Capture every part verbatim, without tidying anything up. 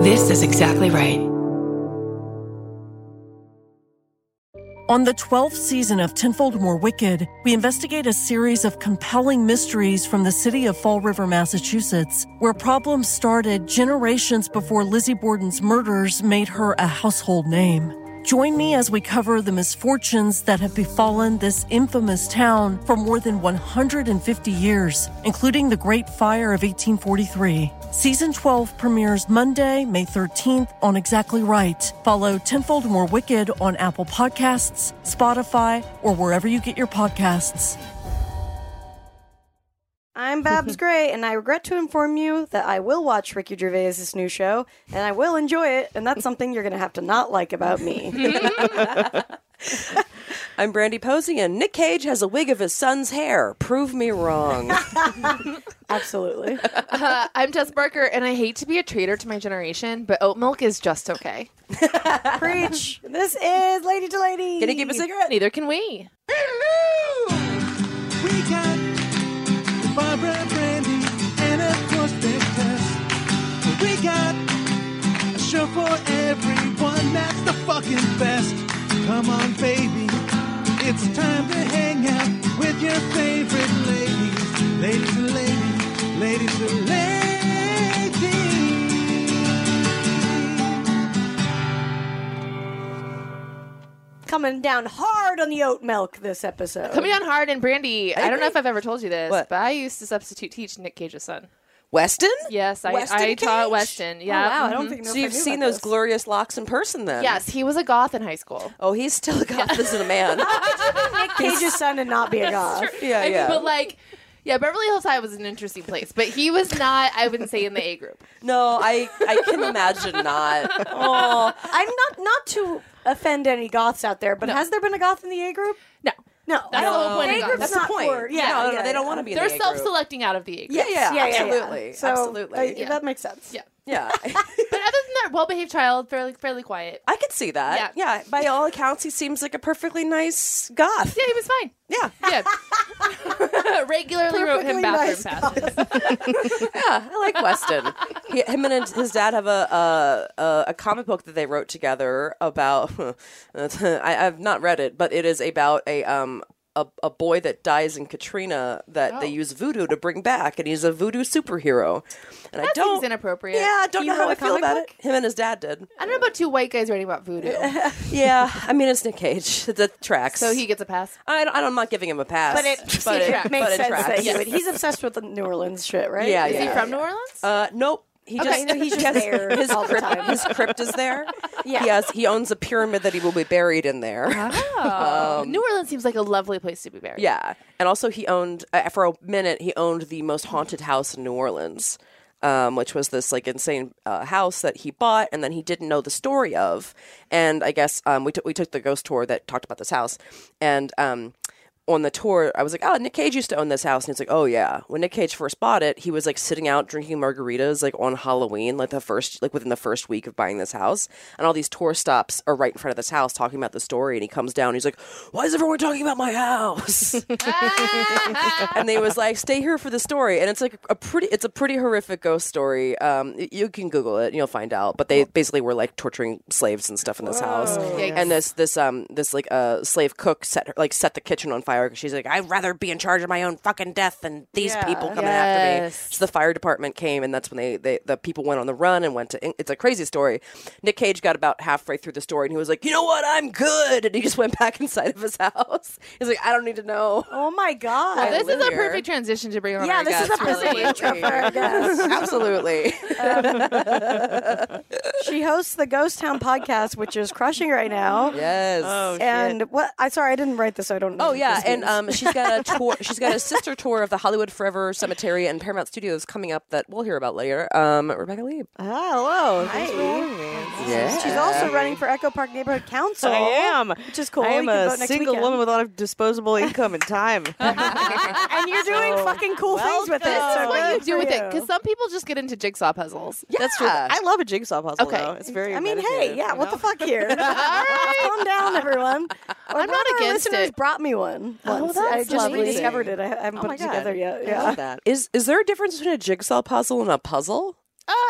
This is exactly right. On the twelfth season of Tenfold More Wicked, we investigate a series of compelling mysteries from the city of Fall River, Massachusetts, where problems started generations before Lizzie Borden's murders made her a household name. Join me as we cover the misfortunes that have befallen this infamous town for more than one hundred fifty years, including the Great Fire of eighteen forty-three. Season twelve premieres Monday, May thirteenth on Exactly Right. Follow Tenfold More Wicked on Apple Podcasts, Spotify, or wherever you get your podcasts. I'm Babs Gray, and I regret to inform you that I will watch Ricky Gervais' new show, and I will enjoy it, and that's something you're going to have to not like about me. I'm Brandy Posey, and Nick Cage has a wig of his son's hair. Prove me wrong. Absolutely. Uh, I'm Tess Barker, and I hate to be a traitor to my generation, but oat milk is just okay. Preach. This is Lady to Lady. Can you keep a cigarette? Neither can we. Hello! We got Barbara, Brandy, and of course Big Tess. We got a show for everyone that's the fucking best. Come on, baby, it's time to hang out with your favorite ladies. Ladies and ladies, ladies and ladies. Coming down hard on the oat milk this episode. Coming on hard, and Brandy, I, I don't know if I've ever told you this, what? but I used to substitute teach Nick Cage's son. Weston? Yes, I, Weston I taught Cage? Weston. Oh, Yeah. wow, I don't Mhm. think So you've seen those this. glorious locks in person then? Yes, he was a goth in high school. Oh, he's still a goth as a man. Nick Cage's son and not be a goth. Yeah, I mean, yeah. but like, yeah, Beverly Hills High was an interesting place, but he was not, I wouldn't say, in the A group. No, I, I can imagine not. Oh, I'm not not to offend any goths out there, but No. has there been a goth in the A group? No. No. That's the whole point of A goth. group's That's the not point. for- Yeah, no, no, yeah, no, they don't yeah. want to be in They're the A group. self-selecting out of the A group. Yeah, yeah, yeah, yeah, absolutely, yeah. So, absolutely. uh, Yeah. That makes sense. Yeah. Yeah. But other than that, well-behaved child, fairly fairly quiet. I could see that. Yeah. Yeah. By all accounts, he seems like a perfectly nice goth. Yeah, he was fine. Yeah. Yeah. Regularly wrote him Perfectly bathroom nice passes. Yeah, I like Weston. He, him and his dad have a, a a comic book that they wrote together about. I, I've not read it, but it is about a um a, a boy that dies in Katrina that Oh. they use voodoo to bring back, and he's a voodoo superhero. And That I don't seems inappropriate. Yeah, I don't He know how wrote I a feel comic about book? it. Him and his dad did. I don't know about two white guys writing about voodoo. Yeah, I mean it's Nick Cage. That tracks. So he gets a pass. I, don't- I'm not giving him a pass, But it, but it, it, makes but it sense tracks. that he would. He's obsessed with the New Orleans shit, right? Yeah, Is yeah. he from New Orleans? Uh, nope. He Okay. just You know, he's just he has- there His all the crypt, time. his crypt is there. Yeah. He has. He owns a pyramid that he will be buried in there. Oh. New Orleans seems like a lovely place to be buried. Yeah, and also he owned uh, for a minute. He owned the most haunted house in New Orleans, um, which was this like insane uh, house that he bought, and then he didn't know the story of. And I guess um, we took we took the ghost tour that talked about this house, and um, on the tour, I was like, oh, Nick Cage used to own this house. And he's like, oh, yeah. When Nick Cage first bought it, he was like sitting out drinking margaritas like on Halloween, like the first, like within the first week of buying this house. And all these tour stops are right in front of this house talking about the story. And he comes down, and he's like, why is everyone talking about my house? And they was like, stay here for the story. And it's like a pretty, it's a pretty horrific ghost story. Um, y- you can Google it and you'll find out. But they basically were like torturing slaves and stuff in this house. Yikes. And this, this, um, this like uh, slave cook set her, like set the kitchen on fire because she's like, I'd rather be in charge of my own fucking death than these Yeah. people coming after me. Yes. So the fire department came, and that's when they, they the people went on the run and went to. It's a crazy story. Nick Cage got about halfway through the story, and he was like, you know what, I'm good, and he just went back inside of his house. He's like, I don't need to know. Oh my god. I This live is a here. perfect transition to bring on Yeah, our this is guest, a perfect really. intro for our guest. Absolutely. She hosts the Ghost Town podcast, which is crushing right now. Yes. Oh, And what? I sorry, I didn't write this, so I don't know. Oh what yeah, this and means. um, she's got a tour. She's got a sister tour of the Hollywood Forever Cemetery and Paramount Studios coming up that we'll hear about later. Um, Rebecca Lieb. Ah, hello. Thanks Hi. for having me. Yeah. She's also running for Echo Park Neighborhood Council. I am. Which is cool. I am You can a vote next single weekend. woman with a lot of disposable income and time. And you're doing So, fucking cool things with it. This so is what you good do for with it, you. because some people just get into jigsaw puzzles. That's true. I love a jigsaw puzzle, Okay. though. It's very I mean, hey, meditative, yeah, you what know? the fuck here? Calm down, everyone. I'm not against listeners it. brought me one Oh, once. that's I just lovely. rediscovered it. I haven't Oh put my it God. together yet. I Yeah. love that. Is is there a difference between a jigsaw puzzle and a puzzle? Uh,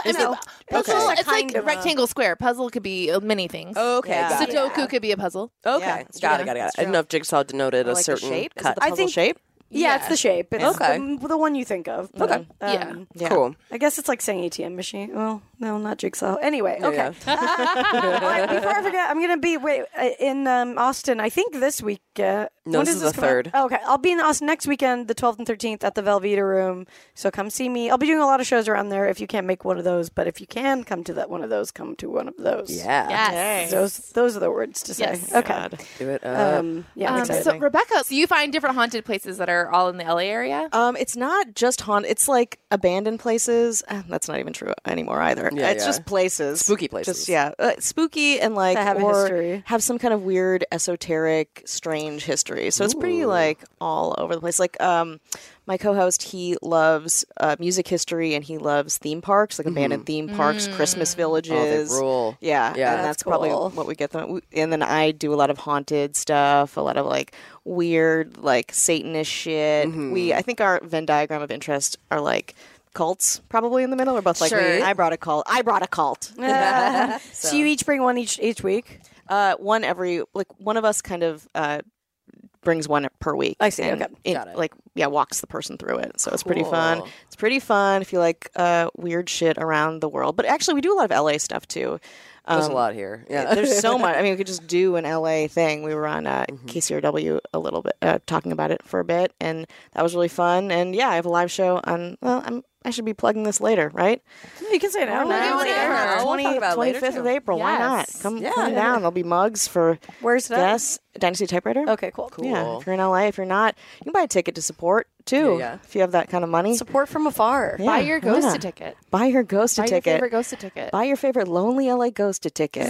I mean, No. puzzle. Okay. It's like Kind of a- rectangle square. Puzzle could be uh, many things. Okay, Yeah. got it. Sudoku could be a puzzle. Okay, Yeah, got it's it, true. got it, got it. It's I didn't know if Jigsaw denoted a Like the certain shape? Is cut. it the I puzzle think- shape? Yeah, it's the shape. It's Okay. the, the one you think of. But, Okay. Yeah. um, Yeah. Cool. I guess it's like saying A T M machine. Well, no, not Jigsaw. Anyway, Yeah, okay. yeah. All right, before I forget, I'm going to be wait uh, in um, Austin, I think this week. Uh, No, when this does is the come out? third. Oh, okay. I'll be in Austin next weekend, the twelfth and thirteenth at the Velveeta Room. So come see me. I'll be doing a lot of shows around there if you can't make one of those. But if you can come to that one of those, come to one of those. Yeah. Yes. Those, those are the words to say. Yes. Okay. God. Do it up. Um, yeah, I'm Um, excited. so Rebecca, so you find different haunted places that are all in the L A area? Um, it's not just haunted. It's like abandoned places. Uh, that's not even true anymore either. Yeah, it's yeah. just places, Spooky places. Just yeah, uh, spooky and like That have a or history. have some kind of weird, esoteric, strange history. So it's pretty like all over the place. Like um, my co-host, he loves uh, music history and he loves theme parks, like abandoned theme parks, Christmas villages. Oh, they rule. Yeah, Yeah. and That's that's, probably cool. what we get them. And then I do a lot of haunted stuff, a lot of like weird, like Satanist shit. We, I think our Venn diagram of interest are like cults, probably in the middle. We're both like, Sure. I brought a cult. I brought a cult. Uh, so. you each bring one each each week. Uh, one every like one of us kind of uh, brings one per week. I see, and okay. it, Got it. Like yeah, walks the person through it. So it's pretty fun. Cool. It's pretty fun if you like uh, weird shit around the world. But actually, we do a lot of L A stuff too. There's Um, a lot here. Yeah. There's so much. I mean, we could just do an L A thing. We were on uh, Mm-hmm. K C R W a little bit, uh, talking about it for a bit, and that was really fun. And yeah, I have a live show on. Well, I'm. I should be plugging this later, right? You can say it now. now. You can say it whatever. now. We'll twenty, talk about it later, twenty-fifth of too. April. Why not? Yes. Come, Yeah. come down. There'll be mugs for Where's that? guests. Dynasty Typewriter. Okay, cool. Cool. Yeah, if you're in L A, if you're not, you can buy a ticket to support too. Yeah, yeah. If you have that kind of money, Support from afar. Yeah, Buy your why Ghost not? ticket. Buy your Ghost Buy your ticket. favorite Ghost ticket. Buy your favorite lonely L A Ghost ticket.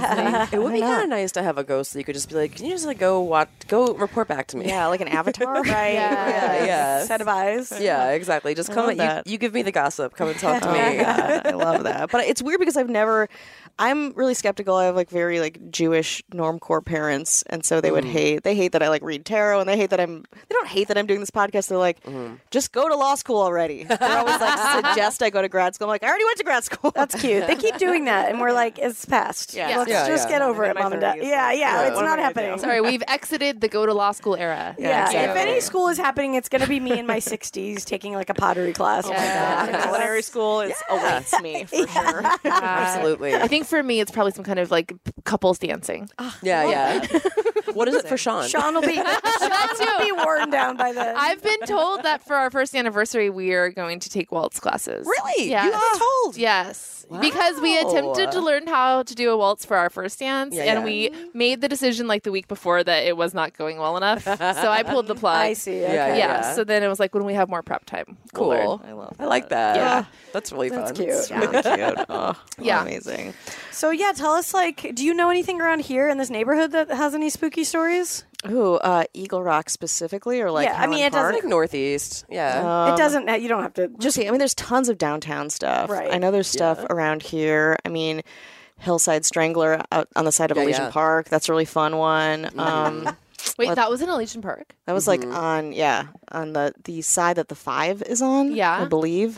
It would be Why not? kind of nice to have a ghost that you could just be like, can you just like go watch, go report back to me? Yeah, like an avatar. Right. Yeah. Yeah, yeah. Set of eyes. Yeah, exactly. Just come. love You, that. you give me the gossip. Come and talk to Oh my me. God, I love that. But it's weird because I've never. I'm really skeptical. I have like very like Jewish normcore parents, and so they would hate. They hate that I like read tarot, and they hate that I'm. They don't hate that I'm doing this podcast. They're like, just go to law school already. They're always like suggest I go to grad school. I'm like, I already went to grad school. That's cute. They keep doing that, and we're like, it's past. Yeah. Let's Yeah, just yeah. get over I'm it, in my mom and dad. thirties, Yeah, like, yeah, what it's am not I gonna do? happening. Sorry, we've exited the go to law school era. Yeah, exactly. if any school is happening, it's going to be me in my sixties taking like a pottery class. Yeah. Culinary school is awaits me for sure. Absolutely. I think for me, it's probably some kind of like couples dancing. Yeah, yeah. What is it for Sean? Sean will be, Sean will be worn down by then. I've been told that for our first anniversary, we are going to take waltz classes. Really? Yes. You got told? Yes. Because we Wow. attempted to learn how to do a waltz for our first dance, Yeah, and yeah. we made the decision like the week before that it was not going well enough. So I pulled the plug. I see. Okay. Yeah, Yeah, yeah. So then it was like when we have more prep time. we'll learn. Cool. I love. I like that. Yeah. That's really That's fun. cute. It's really cute. Oh, Yeah. amazing. So yeah, tell us like, do you know anything around here in this neighborhood that has any spooky stories? Ooh, uh, Eagle Rock specifically, or like Yeah, I mean, Highland it doesn't- Park? Like northeast. Yeah. Um, it doesn't. You don't have to. Just, I mean, there's tons of downtown stuff. Right. I know there's stuff around here. I mean, Hillside Strangler out on the side of Yeah, Elysian yeah. Park. That's a really fun one. Um, Wait, What- that was in Elysian Park? that was like on, yeah, on the the side that the Five is on. Yeah. I believe.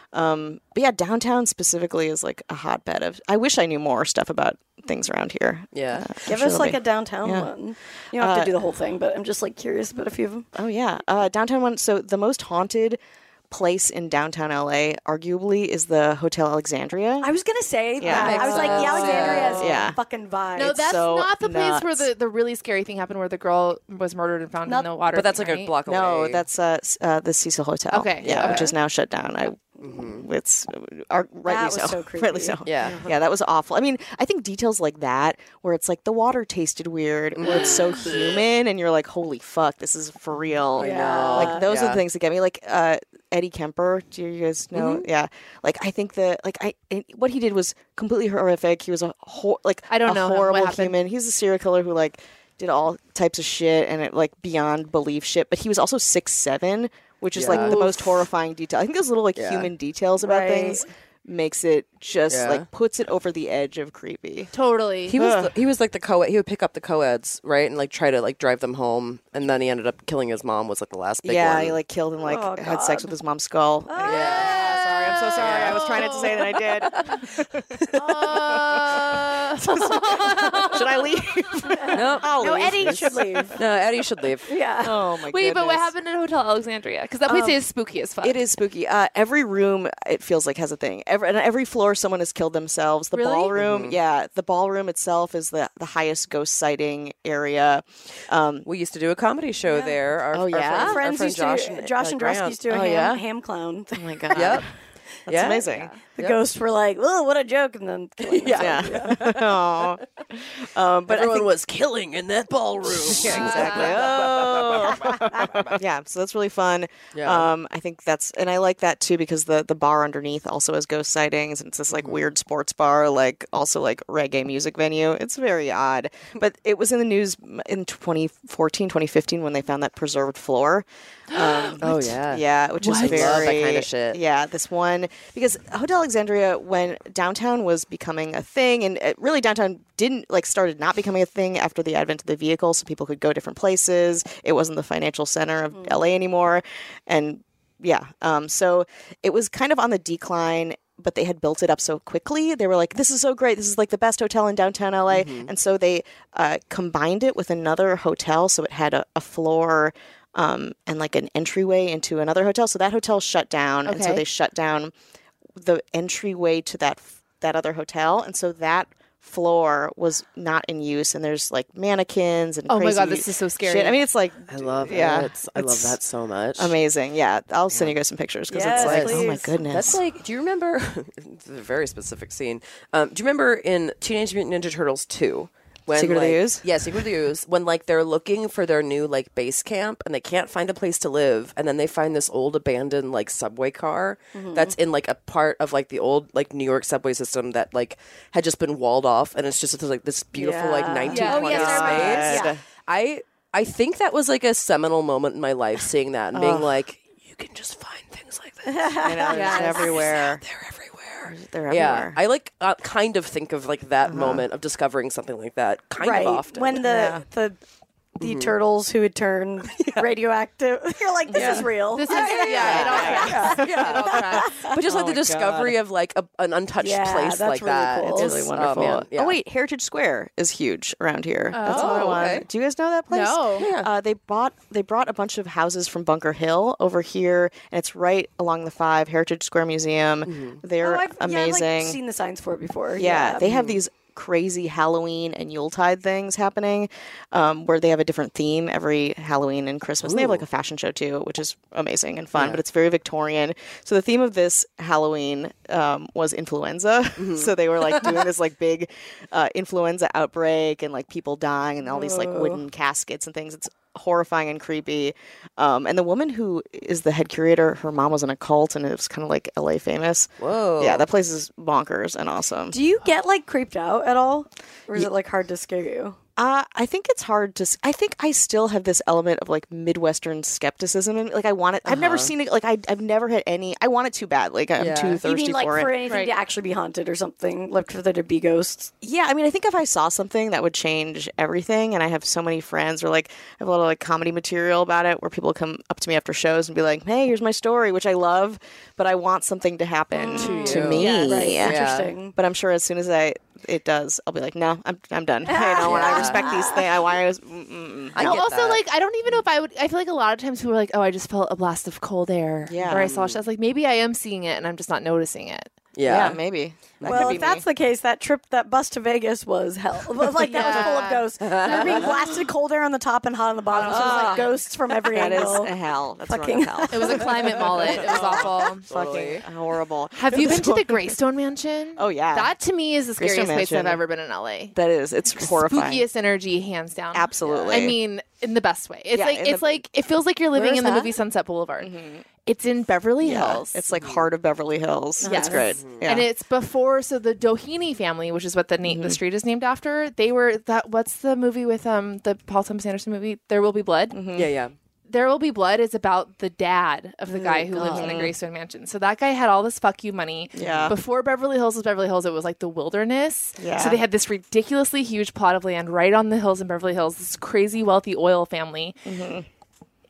Um, but yeah, downtown specifically is like a hotbed of. I wish I knew more stuff about things around here. Yeah. Give sure us there'll like be. a downtown Yeah. one. You don't have to Uh, do the whole thing, but I'm just like curious about a few of them. Oh yeah, uh, downtown one. So the most haunted place in downtown L A, arguably, is the Hotel Alexandria. I was gonna say Yeah. that. I Makes was like, the sense. Alexandria is Yeah. fucking vibe. No, It's that's so not the place where nuts. the, the really scary thing happened where the girl was murdered and found Not- in the water. But that's like thing, a right? block away. No, that's uh, s- uh, the Cecil Hotel. Okay, yeah, yeah. which is now shut down. I, it's uh, rightly was so. so creepy. rightly so. Yeah. yeah, that was awful. I mean, I think details like that, where it's like the water tasted weird, where it's so human, and you're like, holy fuck, this is for real. Yeah. Like those are Yeah. the things that get me. Like uh, Eddie Kemper, do you guys know? Yeah, like I think that like I it, what he did was completely horrific. He was a hor- like I don't a know him. What horrible happened? human. He's a serial killer who like did all types of shit and it like beyond belief shit. But he was also six seven, which is Yeah. like the most horrifying detail. I think those little like Yeah. human details about Right. things makes it just Yeah. like puts it over the edge of creepy. Totally. He was the, he was like the co he would pick up the co-eds, right, and like try to like drive them home, and then he ended up killing his mom. Was like the last big yeah, one. he like killed and like Oh, had sex God. with his mom's skull. yeah, sorry, I'm so sorry. I was trying not to say that I did. Uh, Should I leave? No, I'll No, leave. Eddie should leave. no, Eddie should leave. Yeah. Oh my Wait, but what goodness. happened in Hotel Alexandria? Because that place is spooky as fuck. It is spooky. Uh, every room, it feels like, has a thing. Every, and every floor, someone has killed themselves. The Really? ballroom, Mm-hmm. yeah, the ballroom itself is the, the highest ghost sighting area. Um, We used to do a comedy show there. Our, Oh, our yeah? friend, our Friends friend used Josh to, and, Josh uh, and Drusky Grant. used to do a Oh, ham, yeah? ham clown. oh my god, Yep. that's Yeah. amazing. The Yep. ghosts were like, "Oh, what a joke!" and then killing Yeah. themselves. Aw. um, but I Everyone think- was killing in that ballroom. Yeah, exactly. Oh. yeah, so that's really fun. Yeah. Um, I think that's, and I like that too because the the bar underneath also has ghost sightings, and it's this like weird sports bar, like also like reggae music venue. It's very odd, but it was in the news in twenty fourteen, twenty fifteen when they found that preserved floor. Um, Oh, yeah. yeah, which is What? very Love that kinda shit. Yeah, this one because Hotel Alexandria, when downtown was becoming a thing, and it, really downtown didn't like started not becoming a thing after the advent of the vehicle, so people could go different places. It wasn't the financial center of L A anymore, and yeah, um, so it was kind of on the decline. But they had built it up so quickly. They were like, "This is so great. This is like the best hotel in downtown L A." And so they uh, combined it with another hotel, so it had a, a floor um, and like an entryway into another hotel. So that hotel shut down, and so Okay. they shut down the entryway to that that other hotel, and so that floor was not in use. And there's like mannequins and Oh my crazy God, this is so scary. shit. I mean, it's like I love yeah, it. I love it's that so much. amazing. Yeah, I'll send you guys some pictures because Yes, it's like, oh my please. goodness, That's like, do you remember? It's a very specific scene. Um, do you remember in Teenage Mutant Ninja Turtles two? When, Secret of the like- Ooze? Yeah, Secret of the Ooze. When like they're looking for their new like base camp and they can't find a place to live, and then they find this old abandoned like subway car that's in like a part of like the old like New York subway system that like had just been walled off, and it's just like this beautiful like Yeah. nineteen Yeah. Oh, twenties yes, I remember. space. Yeah. I I think that was like a seminal moment in my life, seeing that and being like, you can just find things like this. I know, Yes. it's everywhere. They're everywhere. They're Yeah, everywhere. I like uh, kind of think of like that moment of discovering something like that kind right of often. when the Yeah. the the turtles who had turned radioactive. You're like, this is real. This is yeah, it all tracks. It all tracks. but just Oh like the my discovery of like a, an untouched Yeah, place that's like really that, cool. it's It's really just- wonderful. Oh, man, yeah. Oh wait, Heritage Square is huge around here. That's Oh, another one. okay. Do you guys know that place? No. Yeah. Uh, they bought they brought a bunch of houses from Bunker Hill over here, and it's right along the five Heritage Square Museum. Mm-hmm. They're Oh, I've, amazing. Yeah, I've like, seen the signs for it before. Yeah, they have these crazy Halloween and Yuletide things happening um, where they have a different theme every Halloween and Christmas. And they have like a fashion show too, which is amazing and fun, Yeah. but it's very Victorian. So the theme of this Halloween um, was influenza. So they were like doing this like big uh, influenza outbreak and like people dying and all these like wooden caskets and things. It's horrifying and creepy. Um, and the woman who is the head curator, her mom was in a cult and it was kind of like L A famous. Whoa. Yeah, that place is bonkers and awesome. Do you get like creeped out at all, or is it like hard to scare you? Uh, I think it's hard to. s- I think I still have this element of like Midwestern skepticism, and like I want it. I've never seen it. Like I, I've never had any. I want it too bad. Like I'm Yeah. too You thirsty You mean like for for it. anything Right. to actually be haunted or something, like for there to be ghosts? Yeah, I mean, I think if I saw something that would change everything, and I have so many friends, or like I have a lot of like comedy material about it, where people come up to me after shows and be like, "Hey, here's my story," which I love, but I want something to happen to, you. me. Yeah, right. Yeah. Interesting. But I'm sure as soon as I it does, I'll be like, no, I'm I'm done. I know, and I respect these things. I why I was. Mm-mm. I No, get also, that. like, I don't even know if I would. I feel like a lot of times people are like, "Oh, I just felt a blast of cold air." Yeah. Or I saw. I was like, maybe I am seeing it, and I'm just not noticing it. Yeah, yeah. maybe. That Well, could be if that's me. the case, that trip, that bus to Vegas was hell. Like that was full of Yeah. ghosts. You're being blasted cold air on the top and hot on the bottom. So it was like ghosts from every That is angle. a hell. That's Fucking wrong as hell. It was a climate mullet. It was awful. Fucking horrible. Have you been to the Greystone Mansion? Oh, yeah. That to me is the Greystone scariest place Mansion. I've ever been in L A. That is. It's horrifying. Spookiest energy, hands down. Absolutely. I mean, in the best way. It's Yeah, like in it's the- like it feels like you're living Where is in the that? movie Sunset Boulevard. It's in Beverly Yeah, Hills. it's like heart of Beverly Hills. Yes. It's great. Yeah. And it's before, so the Doheny family, which is what the name Mm-hmm. the street is named after. They were that. What's the movie with um the Paul Thomas Anderson movie? There Will Be Blood. Mm-hmm. yeah, yeah. There Will Be Blood is about the dad of the guy who lives in the Greystone Mansion. So that guy had all this fuck you money. Yeah. Before Beverly Hills was Beverly Hills, it was like the wilderness. Yeah. So they had this ridiculously huge plot of land right on the hills in Beverly Hills. This crazy wealthy oil family.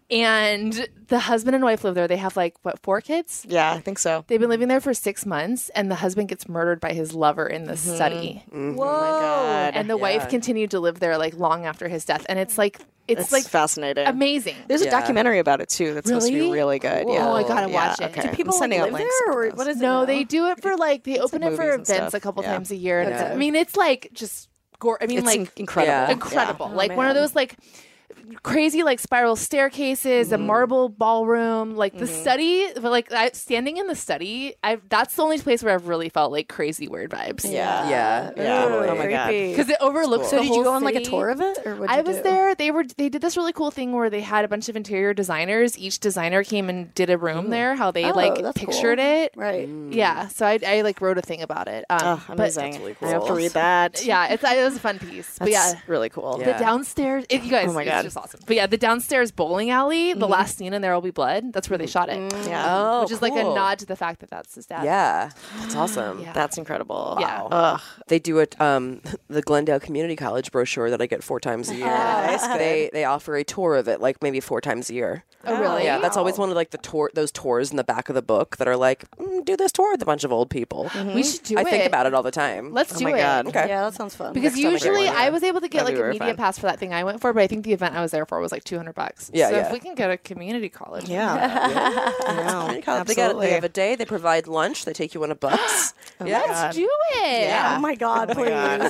And the husband and wife live there. They have like, what, four kids? Yeah, I think so. They've been living there for six months, and the husband gets murdered by his lover in the study. Oh my God. And the wife continued to live there like long after his death. And it's like, it's It's like fascinating. amazing. There's a Yeah. documentary about it too. That's supposed to be Really? really good. Cool. Yeah. Oh, I gotta Yeah, watch it. Okay. Do People I'm like sending out live links there, to or those. what is it? No, now? they do it for like, they open like it for movies and events stuff. a couple Yeah. times a year. And Yeah. it's, I mean, it's like just, gore. I mean, It's like in- incredible. Yeah. incredible. Oh, like one of man. those like crazy like spiral staircases, a marble ballroom, like the study, but like I, standing in the study, I that's the only place where I've really felt like crazy weird vibes. Yeah. Yeah. Yeah. Ooh, Oh my God. creepy. Because it overlooks So the did whole you go on like a city. tour of it, or what? I was there. They were they did this really cool thing where they had a bunch of interior designers. Each designer came and did a room there. How they Oh, like that's pictured cool. it. Right. Yeah. So I, I like wrote a thing about it. Um, Oh, but- amazing. really I have to cool. read that. yeah, it's it was a fun piece. But That's yeah, really cool. Yeah. the downstairs. It, you guys, Oh my it's God. just awesome. But yeah, the downstairs bowling alley. The last scene in There Will Be Blood. That's where they shot it. Yeah. Oh, Which is like a cool. nod to the fact that that's his dad. Yeah, that's awesome. Yeah. That's incredible. Yeah. Ugh. They do it. Um, the Glendale Community College brochure that I get four times a year. They they offer a tour of it, like maybe four times a year. Oh really? Yeah, that's always one of like the tour those tours in the back of the book that are like, mm, do this tour with a bunch of old people. We should do I it. think about it all the time. Let's do my it. God. Okay. Yeah, that sounds fun. Because Next time I get usually one, yeah. I was able to get That'd like be a very media fun. pass for that thing I went for, but I think the event I was there for was like two hundred bucks. Yeah, so yeah. if we can get a community college. Yeah. Yeah. Community college, They, got, they have a day. They provide lunch. They take you on a bus. yeah, Let's do it. Yeah. oh my God, please.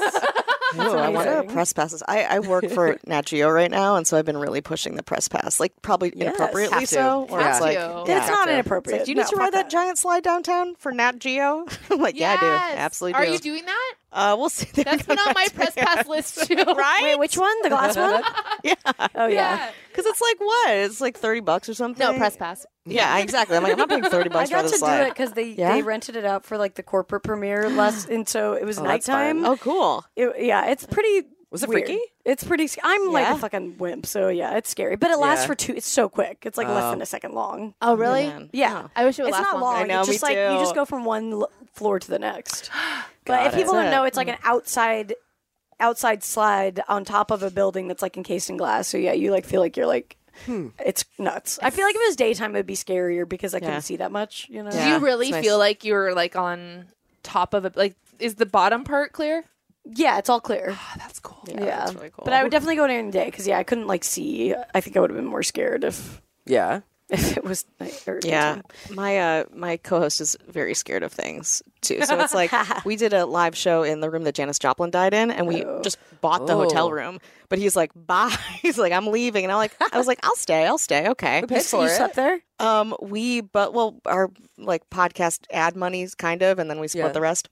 Ooh, I wonder amazing. what press passes. I, I work for Nat Geo right now, and so I've been really pushing the press pass, like probably inappropriately have to. so. Where Have it's like, to. yeah, It's not It's inappropriate. like, do you need No, to fuck ride that giant slide downtown for Nat Geo? I'm like, yeah, I Yes. do. Absolutely Are do. you doing that? Uh, we'll see. That's been on my press pass list too. right? Wait, which one? The glass one? Yeah. Oh yeah. Yeah. Because it's like what? It's like thirty bucks or something. No, press pass. Yeah, exactly. I'm like, I'm not paying thirty I bucks for got the to do slide. it because they, Yeah? they rented it out for like the corporate premiere last, and so it was Oh, that's nighttime. fun. Oh, cool. It- yeah, it's pretty. Was it weird. freaky? It's pretty. sc- I'm like Yeah? a fucking wimp, so yeah, it's scary. But it lasts Yeah. for two. It's so quick. It's like less Oh. than a second long. Oh really? Man. Yeah, I wish it would it's last not longer. long. I know, it's just me like you too. just go from one l- floor to the next. but Got if people it. don't know, it's like an outside, outside slide on top of a building that's like encased in glass. So yeah, you like feel like you're like. It's nuts. I feel like if it was daytime, it'd be scarier because I Yeah. couldn't see that much. You know. Do Yeah, you really it's nice. feel like you were like on top of it? Like, is the bottom part clear? Yeah, it's all clear. Oh, that's cool. Yeah, that's really cool. But I would definitely go during the day because yeah, I couldn't like see. I think I would have been more scared if Yeah. if it was night or Yeah, daytime. my uh, my co-host is very scared of things too. So it's like we did a live show in the room that Janis Joplin died in, and we Oh. just bought the Oh. hotel room. But he's like, "Bye." He's like, "I'm leaving," and I'm like, "I was like, I'll stay. I'll stay. Okay." paid for You it. slept there? Um, we but well, our like podcast ad monies kind of, and then we split Yeah. the rest.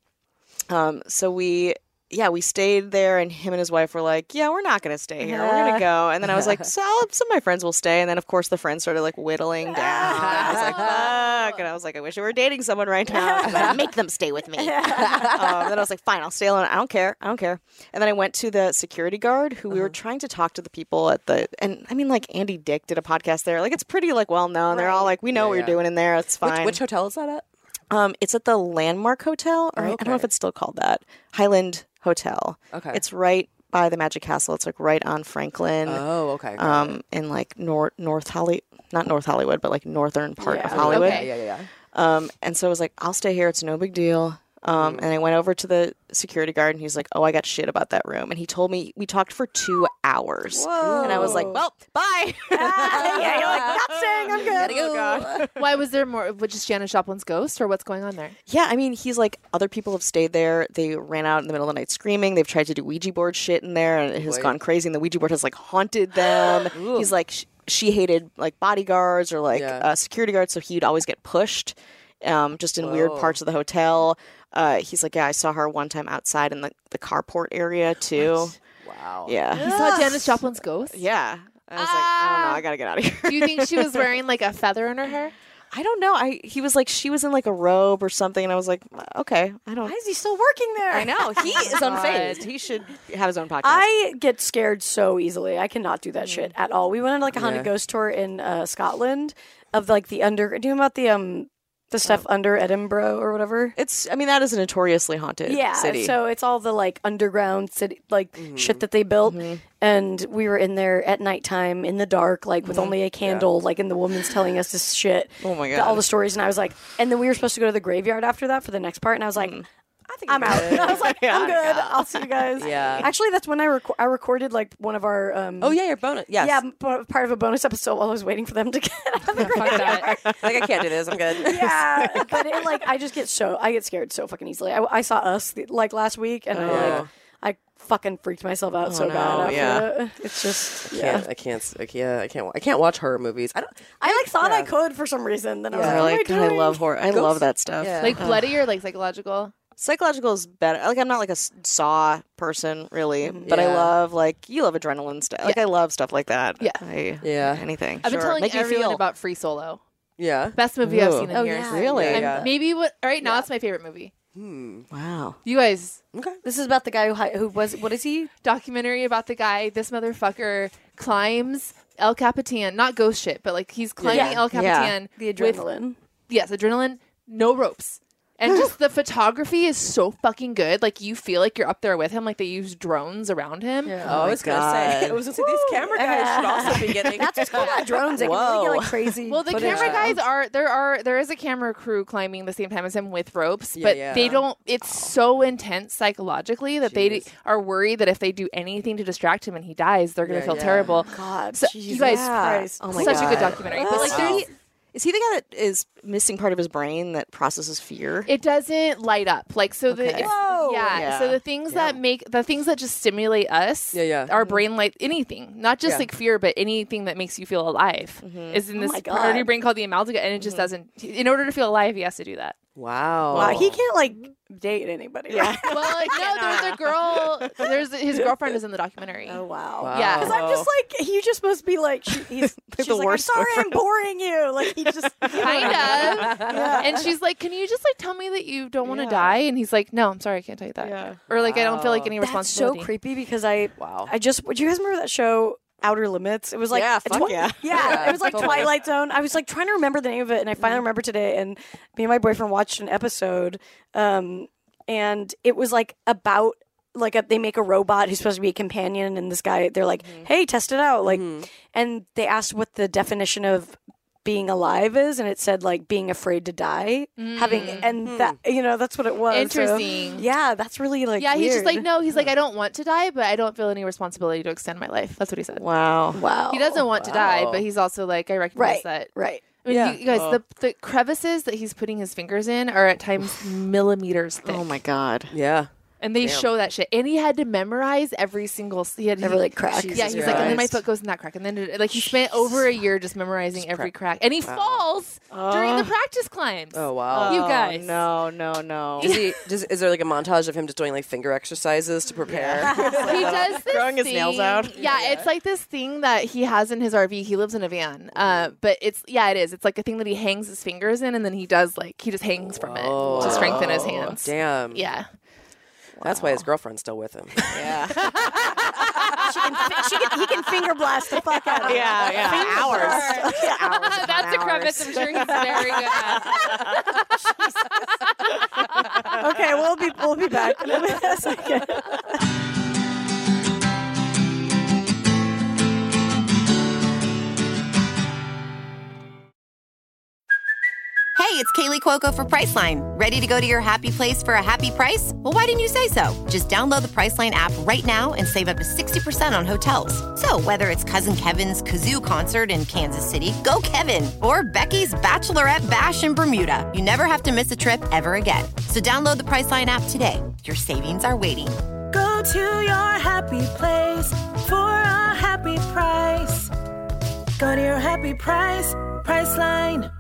Um, so we. Yeah, we stayed there, and him and his wife were like, "Yeah, we're not going to stay here. We're going to go." And then I was like, "So I'll- some of my friends will stay." And then, of course, the friends started like whittling down. And I was like, "Fuck!" And I was like, "I wish I were dating someone right now. Like, make them stay with me." um, then I was like, "Fine, I'll stay alone. I don't care. I don't care." And then I went to the security guard, who we were trying to talk to the people at the, and I mean, like Andy Dick did a podcast there. Like it's pretty like well known. They're all like, "We know Yeah, what yeah. you're doing in there. It's Which, fine." which hotel is that at? Um, it's at the Landmark Hotel, or I don't know if okay. it's still called that. Highland Hotel. Okay. It's right by the Magic Castle. It's like right on Franklin. Oh, okay. got it. um, in like North North Holly, not North Hollywood, but like northern part of Yeah. Hollywood. Okay. yeah, yeah, yeah. Um, and so I was like, I'll stay here. It's no big deal. Um, and I went over to the security guard, and he's like, "Oh, I got shit about that room." And he told me we talked for two hours, and I was like, "Well, bye." yeah, you're like, not staying. I'm good. Oh, God. Why was there more? Was just Janis Joplin's ghost, or what's going on there? Yeah, I mean, he's like, other people have stayed there. They ran out in the middle of the night screaming. They've tried to do Ouija board shit in there, and it has Boy. gone crazy. And the Ouija board has like haunted them. He's like, sh- she hated like bodyguards or like Yeah. uh, security guards, so he'd always get pushed, um, just in weird Whoa. parts of the hotel. Uh, he's like, yeah, I saw her one time outside in the, the carport area too. Wow. Yeah, You saw Janis Joplin's ghost? yeah. I was like, I don't know, I gotta get out of here. Do you think she was wearing like a feather in her hair? I don't know. I he was like, she was in like a robe or something, and I was like, okay, I don't. Why is he still working there? I know he is unfazed. He should have his own podcast. I get scared so easily. I cannot do that shit at all. We went on like a haunted Yeah. ghost tour in uh, Scotland of like the under. Do you know about the um The stuff under Edinburgh or whatever. It's. I mean, that is a notoriously haunted Yeah, city. so it's all the like underground city, like shit that they built, and we were in there at nighttime in the dark, like with only a candle, like, and the woman's telling us this shit. Oh my the- God. all the stories, and I was like, and then we were supposed to go to the graveyard after that for the next part, and I was like. I think I'm out. I was like, I'm good. I'll see you guys. Yeah. Actually, that's when I rec- I recorded like one of our. Um, Oh yeah, your bonus. Yes. Yeah, m- part of a bonus episode while I was waiting for them to get out of the Fuck graveyard. that. Like I can't do this. I'm good. Yeah, but it, like I just get so I get scared so fucking easily. I, I saw Us like last week, and I Yeah. like I fucking freaked myself out so no, bad. After yeah. it. It's just I yeah. can't. I can't. I can't. I can't. I can't watch horror movies. I don't. I like thought I yeah. could for some reason. Then I was Yeah. like, what am Really? I God, I doing? love horror. I love that stuff. Yeah. Like bloody or like psychological? Psychological is better. Like I'm not like a s- Saw person really, but I Yeah. love like you love adrenaline stuff. Like I love stuff like that. Yeah. I, Yeah. anything. I've been Sure. telling Make me everyone feel. about Free Solo. Yeah. Best movie I've Ooh. seen in Oh, years. yeah. Really? Yeah, And yeah. maybe what right now it's my favorite movie. Wow. You guys, Okay. This is about the guy who hi- who was what is he? documentary about the guy, this motherfucker climbs El Capitan, not ghost shit, but like he's climbing Yeah. El Capitan. The with- adrenaline. yes, adrenaline, no ropes. And just the photography is so fucking good. Like you feel like you're up there with him. Like they use drones around him. Yeah. Oh, I was gonna say. God. I was gonna say these camera guys should also be getting. That's what's cool about drones. They can really get Whoa. like crazy. Well, the footage. camera guys are there are there is a camera crew climbing the same time as him with ropes, Yeah, but yeah. they don't. It's so intense psychologically that they Jeez. are worried that if they do anything to distract him and he dies, they're gonna Yeah, feel yeah. terrible. God, So, Jesus you guys, Christ. Oh my such God. a good documentary. But like, Is there's- he, is he the guy that is missing part of his brain that processes fear? it doesn't light up like so. The Okay. it's, Whoa. yeah, Yeah. So the things that make the things that just stimulate us, Yeah, yeah. our brain like anything, not just Yeah. like fear, but anything that makes you feel alive, is in this my part of your God. brain called the amalgam, and it just doesn't. In order to feel alive, he has to do that. Wow. Wow, he can't like date anybody. Yeah. Well, like, no, there's a girl. There's his girlfriend is in the documentary. Oh wow. Wow. Yeah. Because I'm just like he just must be like she, he's she's the like worst I'm sorry boyfriend. I'm boring you like he just Kind of. And she's like, "Can you just like tell me that you don't want to Yeah. die?" And he's like, "No, I'm sorry, I can't tell you that." Yeah. Or like, I don't feel like any that's so responsibility. creepy because I Wow. I just would you guys remember that show Outer Limits? It was like Yeah, a fuck yeah. yeah, Yeah, it was like totally. Twilight Zone. I was like trying to remember the name of it, and I finally remembered today. And me and my boyfriend watched an episode, um, and it was like about like a, they make a robot who's supposed to be a companion, and this guy they're like, hey, test it out, like, and they asked what the definition of being alive is, and it said like being afraid to die, having, and that you know that's what it was. So, Interesting. yeah, that's really like Yeah, he's just weird. like, no, he's like, I don't want to die, but I don't feel any responsibility to extend my life. That's what he said. Wow. wow, He doesn't want to die, but he's also like, I recognize right, that. right. I mean, Yeah. you, you guys, the, the crevices that he's putting his fingers in are at times millimeters thick. Oh my God. Yeah. And they show that shit. And he had to memorize every single. He had Every, he- like, crack. Yeah, he's Jesus like, and then my Christ. foot goes in that crack, and then it, like he spent over a year just memorizing every crack, and he falls during the practice climbs. Oh wow. You Oh, guys. No, no, no. Is he? Does, is there like a montage of him just doing like finger exercises to prepare? He does this Growing his thing- nails out. Yeah, it's like this thing that he has in his R V. He lives in a van, uh, but it's yeah, it is. It's like a thing that he hangs his fingers in, and then he does like he just hangs from it to strengthen his hands. Damn. Yeah. That's why his girlfriend's still with him. Yeah. She can, fi- she can, he can finger blast the fuck out of Yeah, yeah. Hours. Hours. That's a crevice I'm sure he's very good at. Okay, we'll be we'll be back in a second. Hey, it's Kaylee Cuoco for Priceline. Ready to go to your happy place for a happy price? Well, why didn't you say so? Just download the Priceline app right now and save up to sixty percent on hotels. So whether it's Cousin Kevin's Kazoo Concert in Kansas City, go Kevin, or Becky's Bachelorette Bash in Bermuda, you never have to miss a trip ever again. So download the Priceline app today. Your savings are waiting. Go to your happy place for a happy price. Go to your happy price, Priceline.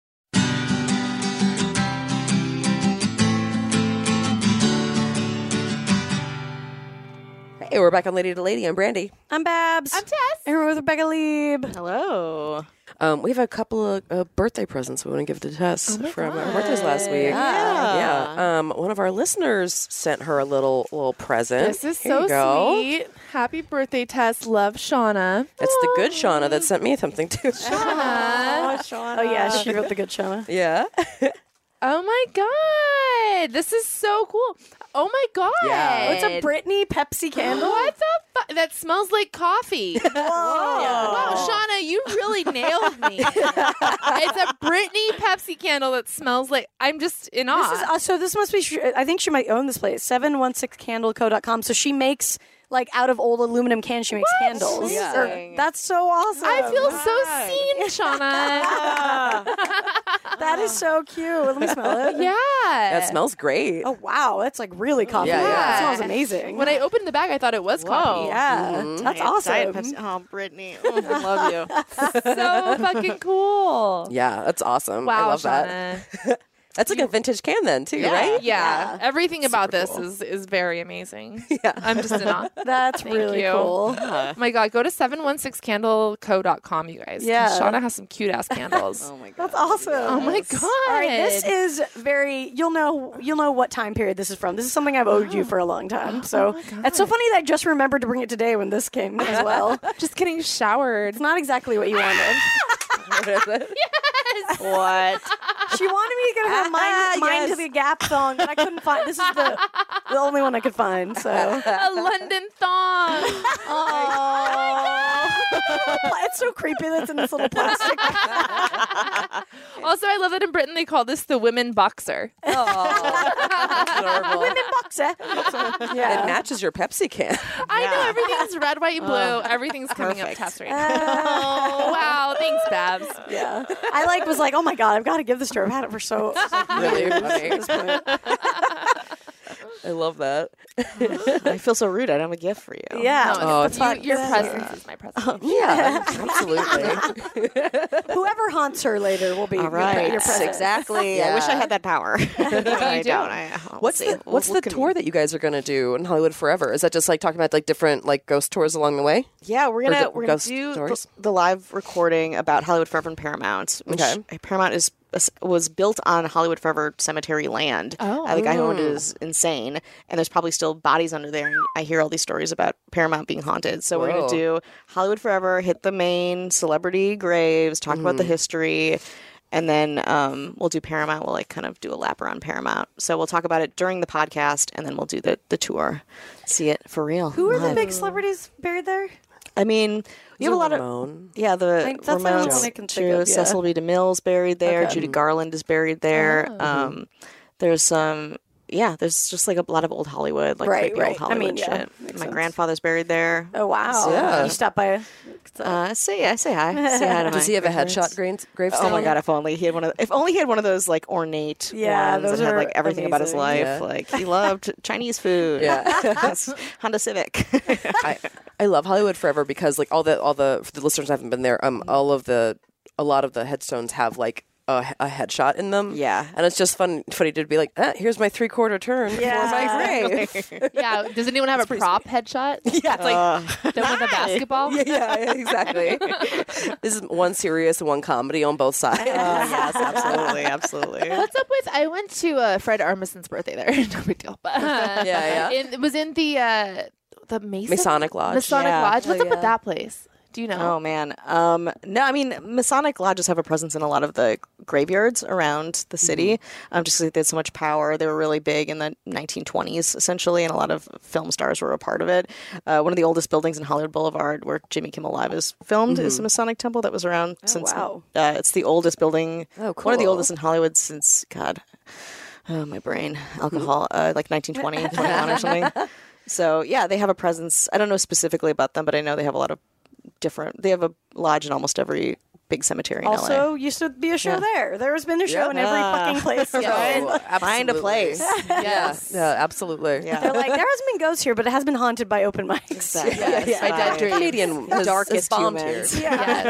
Hey, we're back on Lady to Lady. I'm Brandy. I'm Babs. I'm Tess. And we're with Rebecca Lieb. Hello. Um, we have a couple of uh, birthday presents we want to give to Tess from our birthdays last week. Yeah. Yeah. Um, one of our listeners sent her a little little present. This is Here so you go. sweet. Happy birthday, Tess. Love, Shauna. It's the good Shauna that sent me something too. Shauna. Oh yeah, she wrote the good Shauna. Yeah. Oh my god, this is so cool. Oh my god, Yeah. It's a Britney Pepsi candle. What the fuck? That smells like coffee. Whoa. Wow, Shauna, you really nailed me. It's a Britney Pepsi candle that smells like. I'm just in awe. This is uh, so. This must be. sh- I think she might own this place. seven one six candle co dot com. So she makes like out of old aluminum cans. She makes candles. Yeah. Or- that's so awesome. I feel so seen, Shauna. that is so cute. Let me smell it. Yeah, That smells great. Oh wow, that's like really coffee. Yeah, yeah. It smells amazing. When I opened the bag, I thought it was coffee. yeah, that's Diet awesome. Pepsi. Oh, Brittany. Oh, I love you. So fucking cool. Yeah, that's awesome. Wow, I love Shauna. that. That's like a vintage can then too, right? Yeah, everything about this cool. is is very amazing. Yeah. I'm just in awe. That's Thank really you. cool. Oh my god, go to seven one six candle co dot com, you guys. 'cause Yeah. Shauna has some cute ass candles. Oh my god. That's awesome. Oh my god. All right, this is very. You'll know. You'll know what time period this is from. This is something I've owed you for a long time. So it's so funny that I just remembered to bring it today when this came as well. just getting showered. It's not exactly what you wanted. What is it? What? She wanted me to get her Ah, mind, mind to yes. the Gap song, but I couldn't find. This is the the only one I could find. So A London thong. it's so creepy that's in this little plastic. Also, I love that in Britain they call this the women boxer. Adorable. Women boxer. It Yeah. matches your Pepsi can. I know everything's red, white, and blue. Everything's coming perfect. up test right now. Oh, wow. Thanks, Babs. Yeah. I like was like, oh my god, I've got to give this to her. I've had it for so. so Really funny. at this point. I love that. I feel so rude. I don't have a gift for you. Yeah. No, Oh, it's you, your presence is my presence. Yeah, absolutely. Whoever haunts her later will be All right. your present. exactly. Yeah. I wish I had that power. I do. don't. I, we'll What's see. the We'll- What's we'll the con- tour that you guys are going to do in Hollywood Forever? Is that just like talking about like different like ghost tours along the way? Yeah, we're Or gonna the we're gonna ghost do the, stories? the live recording about Hollywood Forever and Paramount. Which Okay. Paramount is was built on Hollywood Forever cemetery land. Oh. Uh, the guy who owned it is insane, and there's probably still bodies under there. And I hear all these stories about Paramount being haunted. So we're Whoa. gonna do Hollywood Forever, hit the main celebrity graves, talk about the history. And then um, we'll do Paramount. We'll like kind of do a lap around Paramount. So we'll talk about it during the podcast, and then we'll do the, the tour, see it for real. Who are the live. big celebrities buried there? I mean, you have a lot of Ramon. yeah. The I- that's the only Ramones, one I can think true. of, yeah. Cecil B. DeMille's buried there. Okay. Judy Garland is buried there. Um, there's some. Yeah, there's just like a lot of old Hollywood, like Right, creepy right. old I Hollywood mean, yeah, shit. makes My sense. grandfather's buried there. Oh wow! Yeah. You stopped by. Uh, say I say hi. Say hi to Does my he have a grandparents. headshot grave, gravestone? Oh my god! If only he had one of. If only he had one of those like ornate Yeah, ones those that had are like everything about his amazing. life. Yeah. Like he loved Chinese food. Yeah. Honda Civic. I, I love Hollywood Forever because like all the all the for the listeners who haven't been there, um, all of the a lot of the headstones have like a, a headshot in them. Yeah. and it's just fun funny to be like, ah, here's my three quarter turn Yeah. for my grave. Yeah. Does anyone have a prop headshot? Yeah, it's like Done with a basketball? yeah, yeah, exactly. This is one serious and one comedy on both sides. yes, absolutely, absolutely. What's up with? I went to uh, Fred Armisen's birthday there. No big deal. But, uh, Yeah, yeah. in- it was in the uh, the Mason? Masonic Lodge. Masonic Yeah. Lodge. What's Oh, up with yeah. that place? Do you know? Oh man, um, no, I mean Masonic lodges have a presence in a lot of the graveyards around the city. Um, just because they had so much power, they were really big in the nineteen twenties, essentially, and a lot of film stars were a part of it. Uh, one of the oldest buildings in Hollywood Boulevard, where Jimmy Kimmel Live is filmed, is the Masonic Temple that was around since. wow. Uh, it's the oldest building. Oh, One of the cool. oldest in Hollywood since God. Oh, my brain. Alcohol, uh, like nineteen twenty, twenty-one or something. So, yeah, they have a presence. I don't know specifically about them, but I know they have a lot of different. They have a lodge in almost every big cemetery in L A. Also, used to be a show Yeah. there. There has been a show Yeah. in every fucking place. So Oh, Find a absolutely. place. Yes. Yeah, absolutely. Yeah. They're like, there hasn't been ghosts here, but it has been haunted by open mics. Exactly. Yes, Yes, my dead by dreams. Comedian the has, darkest has volunteered. humans.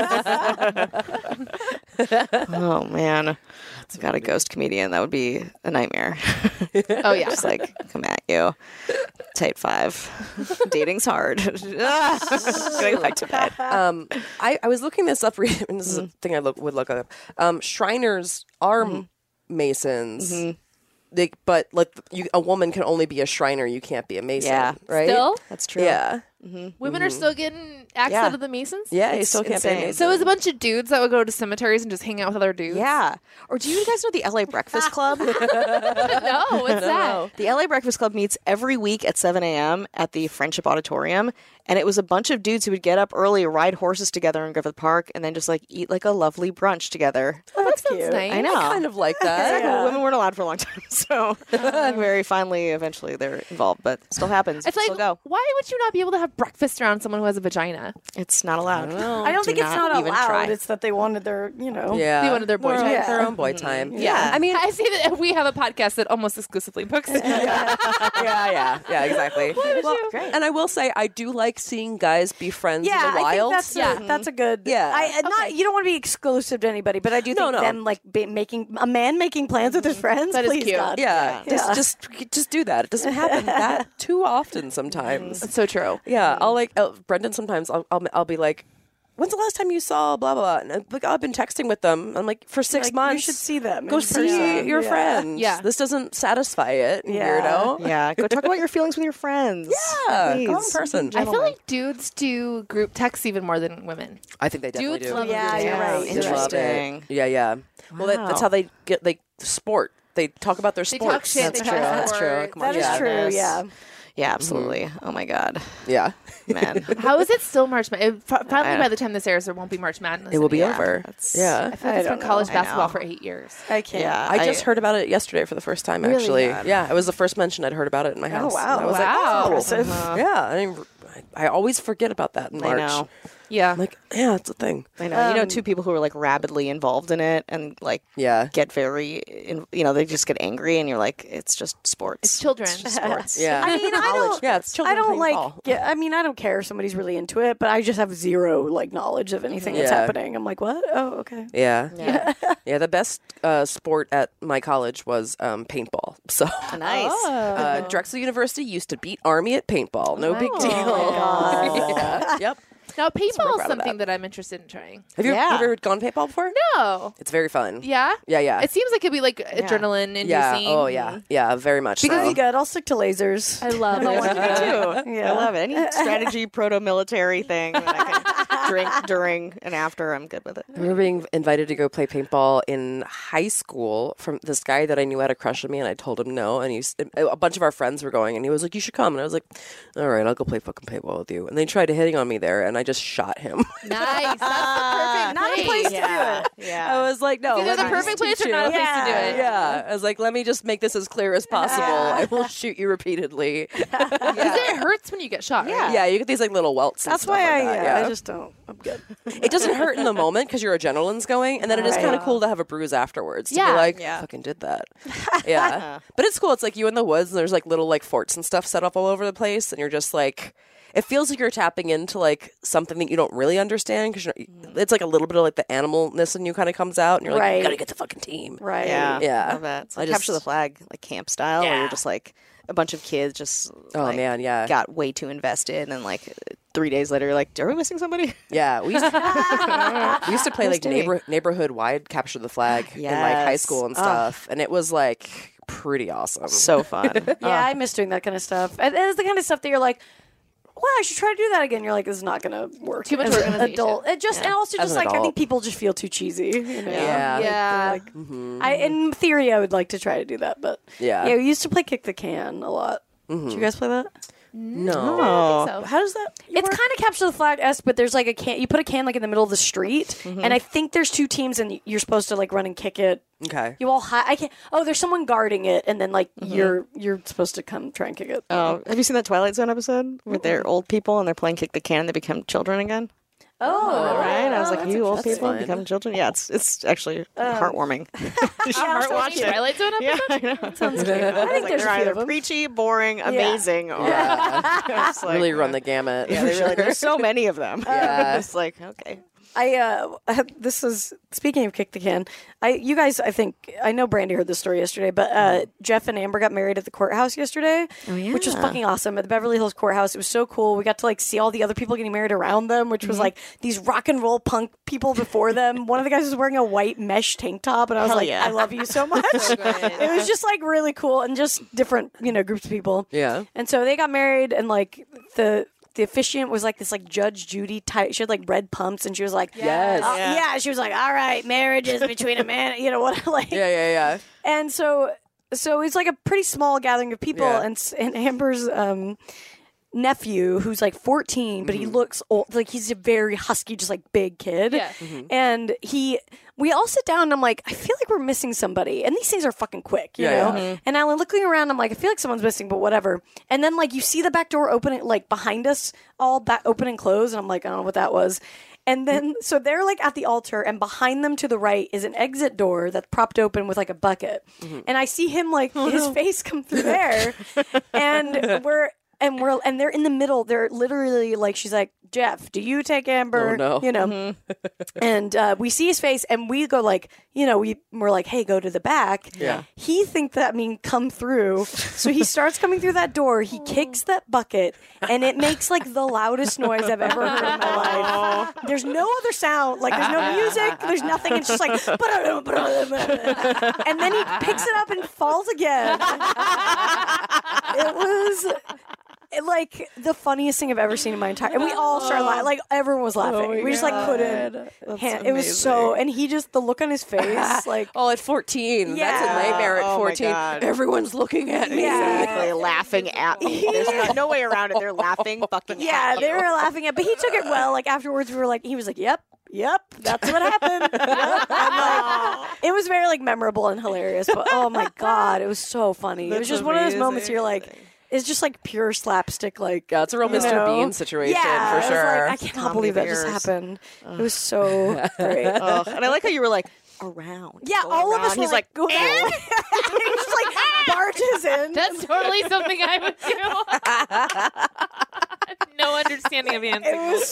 Yes. Oh man, I've got a ghost comedian. That would be a nightmare. Oh yeah. Just like come at you. Type five. Dating's hard. Going back to bed. Um, I, I was looking this up, and this is a thing I look, would look up. Um, Shriners are masons. they, but like you, a woman can only be a Shriner. You can't be a Mason. Yeah. Right. Still, That's true. Yeah. women are still getting access Yeah. to the Masons. Yeah. You It's still can't be a insane. Mason. So it was a bunch of dudes that would go to cemeteries and just hang out with other dudes. Yeah. Or do you guys know the L A Breakfast Club? No, what's that? The L A Breakfast Club meets every week at seven a.m. at the Friendship Auditorium. And it was a bunch of dudes who would get up early, ride horses together in Griffith Park, and then just like eat like a lovely brunch together. Oh, that sounds cute. nice. I know. kind of like that. Exactly. Women weren't allowed for a long time. So very finally, eventually they're involved. But it still happens. I feel Still like, go. why would you not be able to have breakfast around someone who has a vagina? It's not allowed. I don't Do think it's not even allowed. try. It's that they wanted their, you know. Yeah. They wanted their boy Their own- time. Yeah. Their own boy time. Yeah. I mean, I see that we have a podcast that almost exclusively books. yeah, yeah, yeah, exactly. Well, Great. and I will say, I do like seeing guys be friends Yeah, in the I wild. think that's Yeah. a, that's a good. Yeah. I, uh, not you don't want to be exclusive to anybody, but I do No, think no. them like be, making a man making plans with his friends. That is please cute. God. yeah, Just, Yeah. just, just do that. It doesn't happen that too often sometimes. That's so true. Yeah, I'll like uh, Brendan. Sometimes I'll, I'll I'll be like, "When's the last time you saw blah blah?" blah? And like I've been texting with them. I'm like, for six Like, months, you should see them. Go in see person. your Yeah. friends. Yeah. This doesn't satisfy it, Yeah. weirdo. Yeah, go talk about your feelings with your friends. Yeah, Please. go in person. I feel like dudes do group texts even more than women. I think they definitely Dudes do. love Yeah, group you're texts. right. They You're love Interesting. it. Yeah, yeah. Well, that, that's Wow. how they get like sport. They talk about their They sports. talk shit. That's they true. talk That's true. sports. Come on, That is Yeah. true. Yeah. Yeah, absolutely. Oh my God, Yeah, man. How is it still March Madness? Probably I- by the time this airs, there won't be March Madness. it will be anymore. over. that's- Yeah. I feel like I it's been don't college know. I basketball know. for eight years. I can't. Yeah, I just heard about it yesterday for the first time. Really? Actually, God. yeah, it was the first mention I'd heard about it in my Oh house. wow. And I was Wow. like, That's oh. impressive. Yeah, I, didn't, I I always forget about that in I March. know. Yeah. I'm like, yeah, it's a thing. I know. you know, Um, two people who are like rabidly involved in it and like Yeah, get very, in, you know, they just get angry, and you're like, it's just sports. It's children. sports. yeah. I mean, I don't. yeah, it's children I don't playing like. ball. Yeah, I mean, I don't care if somebody's really into it, but I just have zero like knowledge of anything that's Yeah. happening. I'm like, what? Oh, okay. Yeah. Yeah. Yeah, the best uh, sport at my college was um, paintball. So Nice. uh, Drexel University used to beat Army at paintball. No big Oh deal. my God. Yeah. Yep. Now, paintball is proud of something that. that. I'm interested in trying. Have you, Yeah. you ever gone paintball before? No. It's very fun. Yeah? Yeah, yeah. It seems like it'd be like adrenaline inducing. yeah. Oh, yeah. Yeah, very much Because so. you good. I'll stick to lasers. I love I want it. to. Yeah. I love it. Any strategy, proto-military thing that I can drink during and after, I'm good with it. I remember being invited to go play paintball in high school from this guy that I knew had a crush on me, and I told him no. And he's a bunch of our friends were going, and he was like, "You should come." And I was like, "All right, I'll go play fucking paintball with you." And they tried hitting on me there, and I just shot him. Nice. That's the perfect Not a place. place to Yeah. do it. Yeah. I was like, "No, Either let the me perfect just place teach or not a you." place to do it. Yeah, I was like, "Let me just make this as clear as possible. I will shoot you repeatedly." Because it hurts when you get shot. Yeah. Right? Yeah, you get these like little welts. and That's stuff why like I. that, Yeah, yeah. I just don't. I'm good. It doesn't hurt in the moment because your adrenaline's going, and then it is Right. kind of cool to have a bruise afterwards. To Yeah. be like, Yeah. fucking did that. Yeah, but it's cool. It's like you in the woods, and there's like little like forts and stuff set up all over the place, and you're just like. It feels like you're tapping into like something that you don't really understand because it's like a little bit of like the animalness in you kind of comes out, and you're like, Right. you gotta get the fucking team. Right. Yeah. Yeah. Love that. It's I like just- capture the flag, like camp style, where Yeah. you're just like a bunch of kids just Oh, like, man, yeah. got way too invested, and like three days later, you're like, are we missing somebody? Yeah, we used to, we used to play Who's like doing? neighbor neighborhood wide capture the flag in like high Yes. school and Oh. stuff, and it was like pretty awesome. So fun. Yeah, I miss doing that kind of stuff. And it's the kind of stuff that you're like, well, I should try to do that again. You're like, this is not going to work. Too much as an organization. adult. It just and also As just an like I adult. think people just feel too cheesy. You know? Yeah. Like, Yeah. they're like, I in theory I would like to try to do that, but Yeah. yeah, we used to play kick the can a lot. Did you guys play that? no. Oh. So. How does that? It's kind of capture the flag esque, but there's like a can. You put a can like in the middle of the street, and I think there's two teams, and you're supposed to like run and kick it. Okay. You all hi- I can't. Oh, there's someone guarding it, and then like you're you're supposed to come try and kick it. Oh, have you seen that Twilight Zone episode where they're old people and they're playing kick the can and they become children again? Oh, Right? I was like, you old That's people fun. become children? Yeah, it's it's actually heartwarming. You should I'll heart have to watch Any it. Twilight Zone Yeah, episode? I know. sounds good. I think Like, there's they're a few either of them. preachy, boring, amazing, or Yeah. It's like, really run the gamut. Yeah, for they really, sure. there's so many of them. Yeah. It's like, okay. I uh, this is speaking of kick the can. I you guys, I think I know Brandy heard this story yesterday, but uh, Jeff and Amber got married at the courthouse yesterday, Oh, yeah. which was fucking awesome at the Beverly Hills courthouse. It was so cool. We got to like see all the other people getting married around them, which was like these rock and roll punk people before them. One of the guys was wearing a white mesh tank top, and I was Hell like, yeah. I love you so much. It was just like really cool and just different, you know, groups of people. Yeah. And so they got married, and like the. The officiant was like this like Judge Judy type. She had like red pumps, and she was like, Yes. uh, yeah. She was like, all right, marriage is between a man, you know what, like, Yeah, yeah, yeah. and so so it's like a pretty small gathering of people, Yeah. and s- and Amber's um, nephew, who's like fourteen, but he looks old, like he's a very husky, just like big kid, Yeah. and he. We all sit down and I'm like, I feel like we're missing somebody. And these things are fucking quick, you Yeah, know? yeah. And I'm looking around, I'm like, I feel like someone's missing, but whatever. And then, like, you see the back door open, like, behind us, all back open and close. And I'm like, I don't know what that was. And then, so they're, like, at the altar, and behind them to the right is an exit door that's propped open with, like, a bucket. And I see him, like, his face come through there. And we're... And we're and they're in the middle. They're literally like, she's like, Jeff, do you take Amber? Oh, no. You know. And uh, we see his face, and we go like, you know, we we're like, hey, go to the back. Yeah. He thinks that mean come through, so he starts coming through that door. He kicks that bucket, and it makes like the loudest noise I've ever heard in my life. There's no other sound. Like there's no music. There's nothing. It's just like, and then he picks it up and falls again. It was. Like the funniest thing I've ever seen in my entire, and we all started laughing. Like everyone was laughing. my we just like couldn't. That's hand- it was so, and he just the look on his face, like Oh, at fourteen. That's Yeah. a nightmare at Oh, my fourteen. God. Everyone's looking at me. Yeah. Exactly, laughing at me. There's no, no way around it. They're laughing fucking yeah, at they you. were laughing at, but he took it well. Like afterwards, we were like, he was like, "Yep, yep, that's what happened." Yep. And, like, it was very like memorable and hilarious. But oh my god, it was so funny. it was That's just one of those moments amazing. you're like. It's just like pure slapstick, like Yeah, it's a real you Mister know? Bean situation yeah, for I was sure. like, I cannot Comedy believe that just bears. happened. It was so great. Ugh. And I like how you were like around. Yeah, Go all of us around. were He's like, like, go that way. He just like barges in. That's totally something I would do. No understanding of It dancing. was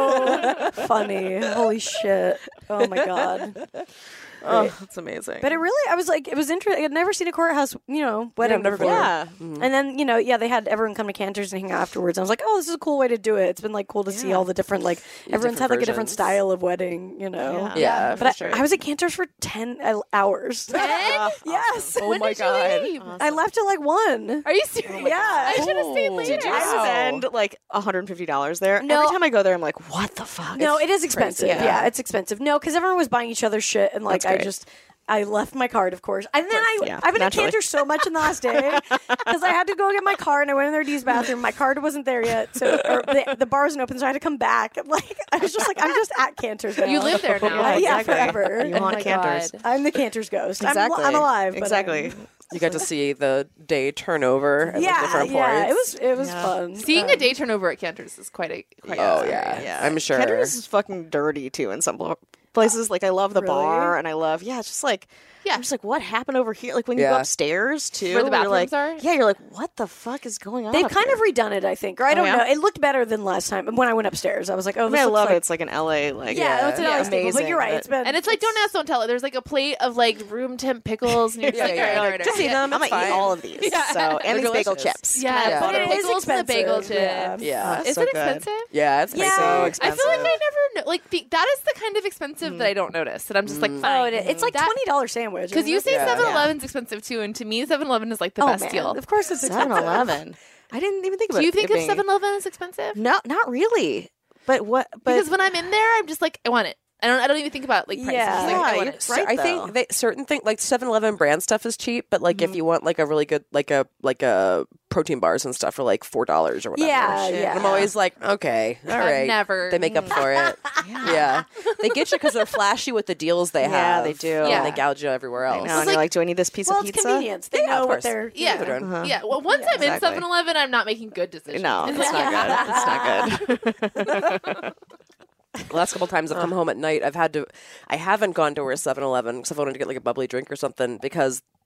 so funny. Holy shit. Oh my god. oh, that's amazing. But it really, I was like, it was interesting. I'd never seen a courthouse, you know, wedding I've never been before. yeah. And then, you know, yeah, they had everyone come to Cantor's and hang out afterwards. I was like, oh, this is a cool way to do it. It's been like cool to see all the different, like, everyone's different had like a different versions. style of wedding, you know. Yeah. Yeah, But I, for sure. I was at Cantor's for ten hours. Ten? Yes. Oh When my did you god. leave? I left at like one. Are you serious? Yeah. I should have stayed Oh. later. Did you? I Wow. spend like one hundred fifty dollars there. No. Every time I go there, I'm like, what the fuck? No, It's it is expensive. crazy. Yeah. it's expensive. No, because everyone was buying each other's shit, and like That's I great. just. I left my card, of course. And then I, yeah, I've been naturally. at Cantor so much in the last day because I had to go get my card and I went in their D's bathroom. My card wasn't there yet. So or the, the bar wasn't open, so I had to come back. And like, I was just like, I'm just at Cantor's now. You live there now. Uh, yeah, exactly. forever. You Oh want my Cantor's. God. I'm the Cantor's ghost. I'm, Exactly. I'm alive. But Exactly. I'm- You got to see the day turnover at yeah, like, different yeah. points. It was it was Yeah. fun. Seeing Um, a day turnover at Cantor's is quite a quite Oh a yeah, Yeah. I'm sure. Cantor's is fucking dirty too in some pl- places. Like I love the Really? bar and I love yeah, it's just like Yeah. I'm just like what happened over here? Like when you Yeah. go upstairs too, Where the you're like, bathrooms are? yeah, you're like what the fuck is going on? They've up kind here? of redone it, I think, or I don't yeah? know. It looked better than last time when I went upstairs. I was like, oh, I this mean, I looks love like, it. It's like an L A like Yeah, it's an Yeah. L A staple, but amazing, you're right. but- It's been And it's like, don't ask, don't tell it. There's like a plate of like room temp pickles. And you're just Yeah, like, yeah, all right, yeah. all right, all To right. see them, I'm it's gonna eat fine. all of these. Yeah. So and They're these bagel delicious. chips. Yeah, Yeah. butter But it is pickles and the bagel expensive, yeah. chips. Yeah. Is so it good. expensive? Yeah, it's Yeah. pricey. So I expensive. feel like I never know. Like the, that is the kind of expensive that I don't notice. That I'm just like, fine. oh, it is. It's like That- twenty dollar sandwich. Because you isn't say it? Yeah. Seven Eleven's expensive too, and to me, Seven Eleven is like the oh, best man. deal. Of course, it's Seven expensive. Eleven. I didn't even think about. Do you it think of being- Seven Eleven as expensive? No, not really. But what? But Because when I'm in there, I'm just like, I want it. I don't. I don't even think about like prices. Yeah. Just, like, Yeah, I want you're it. right. I though. think they, certain things like seven eleven brand stuff is cheap, but like if you want like a really good like a like a protein bars and stuff for like four dollars or whatever. Yeah, Shit. yeah. And I'm always like, okay, all I've right. never- They make up for it. yeah. They get you because they're flashy with the deals they have. Yeah, they do. And Yeah. they gouge you everywhere else. I know, and like- you're like, do I need this piece Well, of it's pizza? convenience. They Yeah, know of what course. they're. Yeah. Good one. Yeah. Well, once I'm in exactly. Seven Eleven, I'm not making good decisions. No, it's It's not good. It's not good. The last couple times I've come home at night, I've had to. I haven't gone to a seven eleven because I've wanted to get like a bubbly drink or something because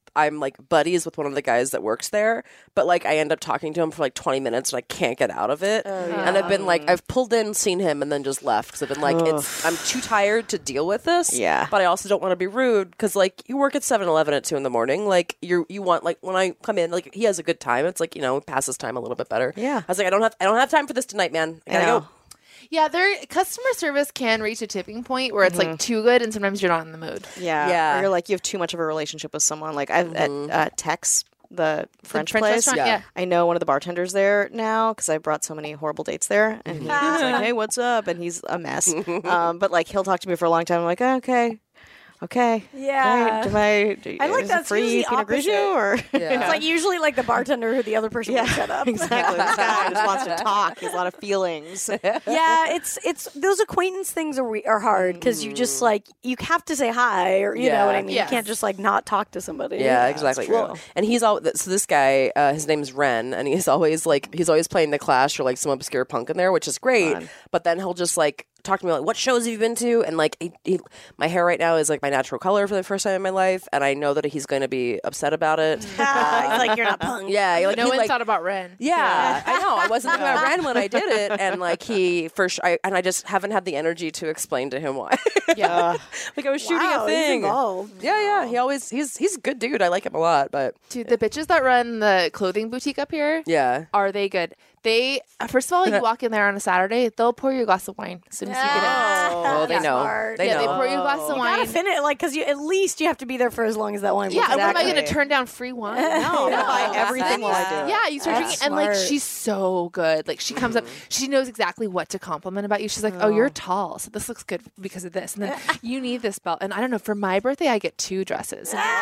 I'm like buddies with one of the guys that works there, but like I end up talking to him for like twenty minutes and I can't get out of it. Oh, And I've been like, I've pulled in, seen him, and then just left because I've been like, it's I'm too tired to deal with this. Yeah. But I also don't want to be rude because like you work at seven eleven at two in the morning. Like you you want like when I come in, like he has a good time. It's like, you know, passes time a little bit better. Yeah. I was like, I don't have I don't have time for this tonight, man. I gotta know. go. Yeah, their customer service can reach a tipping point where it's like too good, and sometimes you're not in the mood. Yeah. Yeah. Or you're like, you have too much of a relationship with someone. Like, I've at uh, Tex, the French, French place. restaurant, Yeah. yeah. I know one of the bartenders there now because I brought so many horrible dates there. And he's like, hey, what's up? And he's a mess. um, but, like, he'll talk to me for a long time. I'm like, oh, okay. Okay. Yeah. Great. Do I, do, I like is it that's free usually Pinot opposite. Grigio or? It's like usually like the bartender who the other person Yeah, won't shut up. exactly. This guy just wants to talk. He has a lot of feelings. Yeah, it's it's those acquaintance things are re- are hard because you just like you have to say hi or you Yeah. know what I mean. Yes. You can't just like not talk to somebody. Yeah, exactly. Well, and he's all so this guy, uh, his name's Ren, and he's always like he's always playing the Clash or like some obscure punk in there, which is great. But then he'll just like talk to me like, "What shows have you been to?" And like, he, he, my hair right now is like my natural color for the first time in my life, and I know that he's going to be upset about it. It's like you're not punk. Yeah, like, No he, one like, thought about Ren. Yeah, I know. I wasn't thinking about Ren when I did it, and like he for sure, I, and I just haven't had the energy to explain to him why. Yeah. like I was shooting Wow, a he's thing. involved. Yeah, yeah. He always he's he's a good dude. I like him a lot, but Dude, the bitches that run the clothing boutique up here, yeah. are they good? They, uh, first of all, you walk in there on a Saturday, they'll pour you a glass of wine as soon as you get in. Oh, they That's know. smart. They yeah, know. they pour you a glass of You wine. gotta finish like because you at least you have to be there for as long as that wine. Yeah, will and what am I Exactly. going to turn down free wine? No, I'm No. gonna buy everything while I do it. Yeah, you start That's drinking, and like smart. she's so good. Like she comes up, she knows exactly what to compliment about you. She's like, "Oh, you're tall, so this looks good because of this." And then you need this belt. And I don't know. For my birthday, I get two dresses. And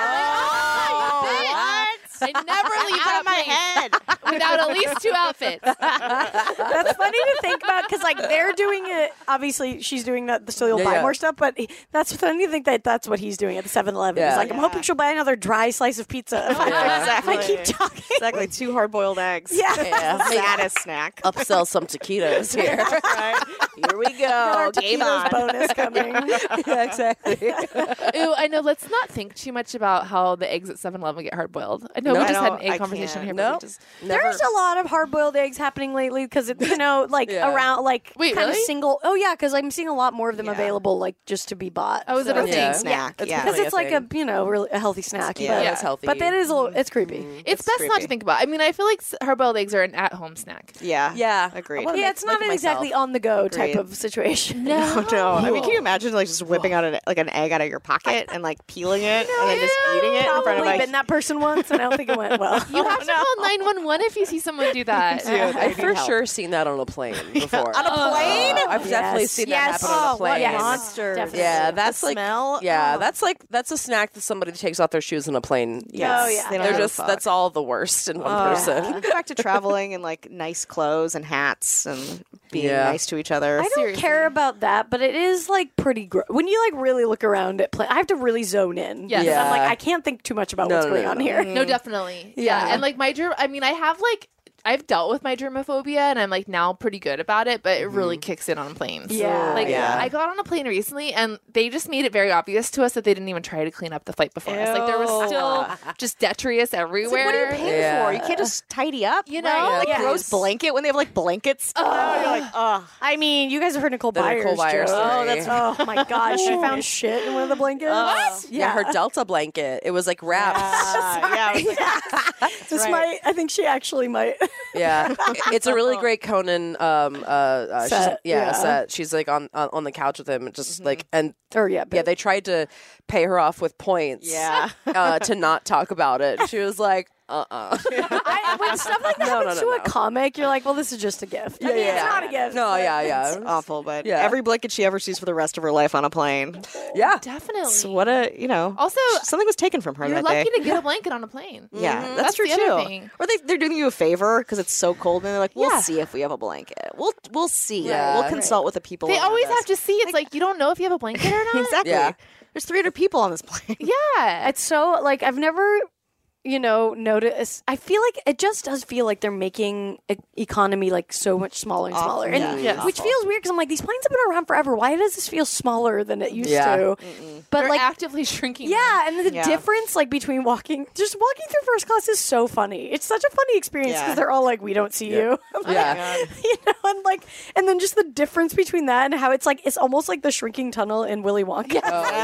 I'm like, "Oh, I never leave out my head without at least two outfits. That's funny to think about because like they're doing it. Obviously, she's doing that so you'll Yeah, buy yeah. more stuff. But he- that's funny to think that that's what he's doing at the seven eleven. Yeah. He's like, I'm hoping she'll buy another dry slice of pizza if, I, Yeah. if I keep talking. Exactly. Two hard-boiled eggs. Yeah. Yeah. Saddest snack. Upsell some taquitos here. Right? Here we go. Our Game taquitos on. bonus coming. yeah, exactly. Ooh, I know. Let's not think too much about how the eggs at seven eleven get hard boiled. I know No, we I just had don't- an egg I conversation can't. here. No. But we just, There's a lot of hard-boiled eggs happening lately because it's you know like Yeah. around like Wait, kind really? of single. Oh yeah, because I'm seeing a lot more of them Yeah. available like just to be bought. Oh, is it a thing? Yeah. Snack. It's Yeah. Because Definitely it's a like a thing. you know really a healthy snack. Yeah. but, Yeah, it's healthy. But that is a little. It's creepy. it's best not creepy. to think about. I mean, I feel like hard boiled eggs are an at home snack. Yeah. Yeah. Agreed. I wanna Yeah, make- it's not make an it exactly myself. on the go type Agreed. of situation. No. Oh, no. I mean, can you imagine like just whipping out an, like an egg out of your pocket and like peeling it and then just eating it in front of Probably like been that person once, and I don't think it went well. You have to call nine one one if you see someone do that. Dude, I I've need for help. sure seen that on a plane before. on a plane? I've definitely Yes. seen Yes. that happen on Oh, a plane. what Yes. monsters. Definitely. Yeah, The that's like smell? Yeah, Oh. that's like that's a snack that somebody takes off their shoes on a plane. Yes. Oh, yeah. They don't They're give a just fuck. that's all the worst in one Oh. person. Go back to traveling in like nice clothes and hats and being Yeah. nice to each other. I don't Seriously. care about that, but it is like pretty gross. When you like really look around at play, I have to really zone in. Yes. Because I'm like, Yeah. I can't think too much about No, what's no, going no, on no. here. No, definitely. Yeah. Yeah. And like my germ, I mean, I have like, I've dealt with my germophobia and I'm like now pretty good about it, but it really kicks in on planes. Yeah. Like Yeah. I got on a plane recently and they just made it very obvious to us that they didn't even try to clean up the flight before us. Like there was Ew. still just detritus It's like, everywhere. what are you paying Yeah. for? You can't just tidy up, You know? Right? Like Yes. gross blanket when they have like blankets. Oh, you're like, oh, I mean, you guys have heard Nicole The Byers. Nicole Byers joke. story. Oh, that's oh my god, she found shit in one of the blankets. What? Yeah, her Delta blanket. It was like wrapped. uh, yeah. I was like, This right. might. I think she actually might. Yeah, it's a really great Conan. Um, uh, uh she's, Set, yeah, yeah. set. She's like on, on on the couch with him, just like and or yeah, yeah, they tried to pay her off with points. Yeah. uh, to not talk about it. She was like, uh, uh I, when stuff like that No, no, happens no, to no. a comic, you're like, well, this is just a gift. I Yeah, mean, yeah. it's not a gift. No, but yeah, yeah. It's awful, but Yeah. every blanket she ever sees for the rest of her life on a plane. yeah. Definitely. So what a, you know, Also, something was taken from her you're that lucky day. to get a blanket on a plane. Yeah, that's, That's true the other too. thing. Or they they're doing you a favor because it's so cold, and they're like, "We'll Yeah. see if we have a blanket. We'll we'll see. Yeah. We'll Right. consult with the people." They around always us." have to see. It's like you don't know if you have a blanket or not. exactly. Yeah. There's three hundred people on this plane. Yeah. It's so like I've never you know, notice. I feel like it just does feel like they're making e- economy like so much smaller and Awful. smaller, and Yeah, Yes. which feels weird because I'm like, these planes have been around forever. Why does this feel smaller than it used Yeah. to? But They're like, actively shrinking. yeah, and the Yeah. difference like between walking, just walking through first class is so funny. It's such a funny experience because Yeah. they're all like, we don't see you. I'm like, Yeah. you know, and like, and then just the difference between that and how it's like, it's almost like the shrinking tunnel in Willy Wonka.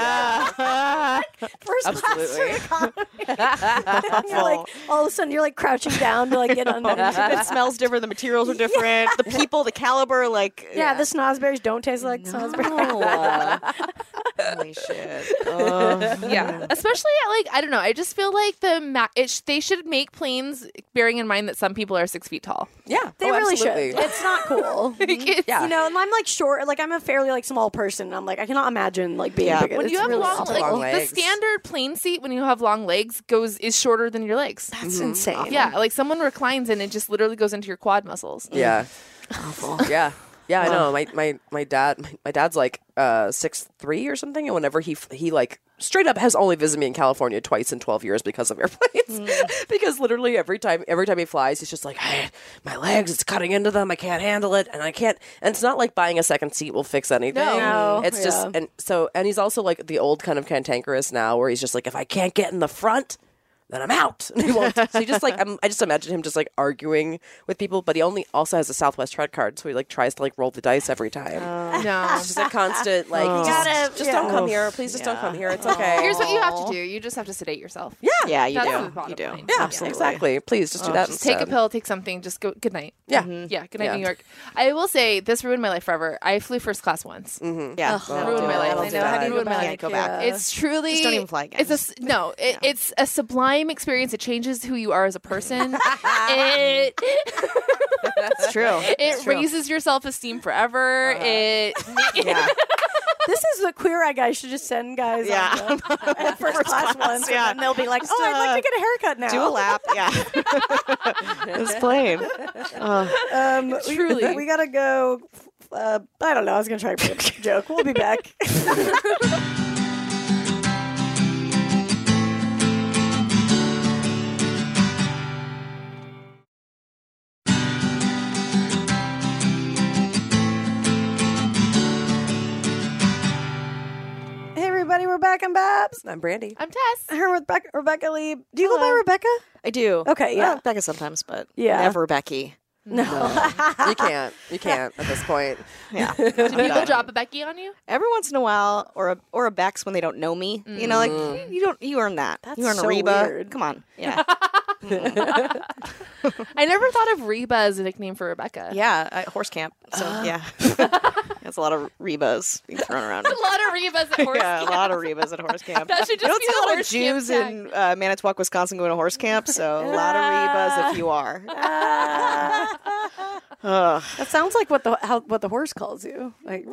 First Absolutely. class to economy. You're like, all of a sudden, you're like crouching down to like get under. It smells different. The materials are different. The people, the caliber, like Yeah, the snozberries don't taste like snozberries. Holy shit. Oh. Yeah, especially at like I don't know. I just feel like the ma- it sh- they should make planes bearing in mind that some people are six feet tall. Yeah, They oh, really absolutely. should. It's not cool. It's- Yeah. You know, and I'm like short, like I'm a fairly like small person. And I'm like, I cannot imagine like being Yeah. bigger. When It's you have really long, awful. like, long the legs. standard plane seat when you have long legs goes is shorter than your legs. That's insane. Yeah, like someone reclines and it just literally goes into your quad muscles. Yeah. Awful. Yeah. Yeah, I know. My my my dad my, my dad's like uh six three or something, and whenever he f- he like straight up has only visited me in California twice in twelve years because of airplanes. Because literally every time every time he flies, he's just like, hey, my legs, it's cutting into them. I can't handle it, and I can't. And it's not like buying a second seat will fix anything. No. It's just Yeah. and so and he's also like the old kind of cantankerous now, where he's just like, if I can't get in the front, then I'm out. And he won't. So he just like I'm, I just imagine him just like arguing with people, but he only also has a Southwest Tread card, so he like tries to like roll the dice every time. No. It's just a constant like, just, gotta- just yeah. don't come here, please. Just don't come here. It's okay. Here's what you have to do. You just have to sedate yourself. yeah, Yeah, you That's the do. bottom You do. line. yeah, Absolutely. exactly. Please just do that. Just take a instead. pill, take something, just go good night. Yeah, Yeah, good night, Yeah. New York. I will say this ruined my life forever. I flew first class once. Yeah. Ugh, ruined my life. Don't I do know. that. How do you ruin my Can't life? go back. Yeah. It's truly Just don't even fly again. It's a s- no. It, It's a sublime experience. It changes who you are as a person. it It's true. it raises your self esteem forever. It Yeah. This is the queer eye guys should just send guys Yeah. on the first, class ones, yeah. and then they'll be like, Just, "Oh, I'd uh, like to get a haircut now." Do a lap. Yeah. It's plain. Um, we- Truly. we, gotta go. Uh, I don't know. I was gonna try to make a joke. We'll be back. Hey everybody, we're back. I'm Babs. I'm Brandy. I'm Tess. Here with Rebecca, Rebecca Lee. Do you go by Hello. Rebecca? I do. Okay, yeah. Uh, Becca sometimes, but Yeah. never Becky. No. You can't. You can't at this point. Yeah. Do people drop a Becky on you? Every once in a while, or a or a Bex when they don't know me. You know, like you don't you earn that. That's you earn so a Reba. weird. Come on. Yeah. I never thought of Reba as a nickname for Rebecca. Yeah. I, horse camp. So yeah. There's a lot of Rebas being thrown around. A lot of Rebas at horse Yeah, a camp. lot of Rebas at horse camp. That should you just don't be see the a lot of horse camp Jews tag. in uh, Manitowoc, Wisconsin going to horse camp, so a lot of Rebas if you are. Ugh. That sounds like what the how, what the horse calls you. Like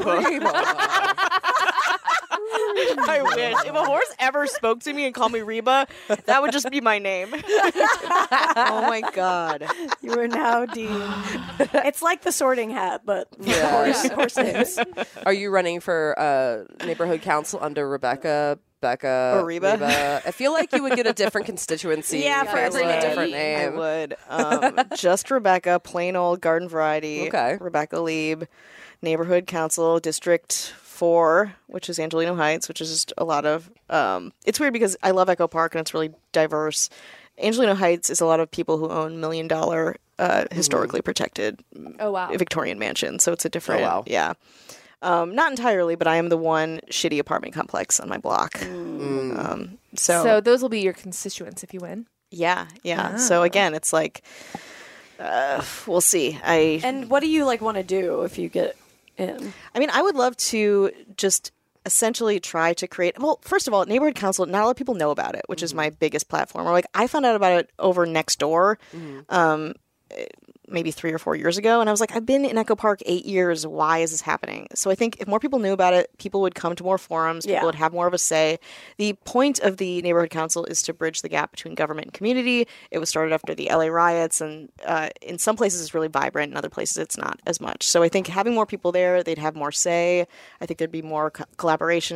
I wish. If a horse ever spoke to me and called me Reba, that would just be my name. Oh my god. you are now deemed. It's like the Sorting Hat, but for horse, horse names. Are you running for uh, neighborhood council under Rebecca? Becca Or Reba? I feel like you would get a different constituency. Yeah, if for it was every a name. different I name. would. Um, just Rebecca, plain old garden variety. Okay. Rebecca Lieb, neighborhood council, district four, which is Angelino Heights, which is just a lot of. Um, it's weird because I love Echo Park and it's really diverse. Angelino Heights is a lot of people who own million dollar, uh, historically protected Oh wow. Victorian mansions. So it's a different. Oh, wow. Yeah. Um, not entirely, but I am the one shitty apartment complex on my block. Mm. Um, So those will be your constituents if you win. Yeah, yeah. So again, it's like uh, we'll see. I And what do you like want to do if you get in? I mean, I would love to just essentially try to create. Well, first of all, neighborhood council. Not a lot of people know about it, which is my biggest platform. Or like I found out about it over Nextdoor. Um, maybe three or four years ago. And I was like, I've been in Echo Park eight years. Why is this happening? So I think if more people knew about it, people would come to more forums. People Yeah. would have more of a say. The point of the neighborhood council is to bridge the gap between government and community. It was started after the L A riots, and uh, in some places it's really vibrant. In other places it's not as much. So I think having more people there, they'd have more say. I think there'd be more co- collaboration and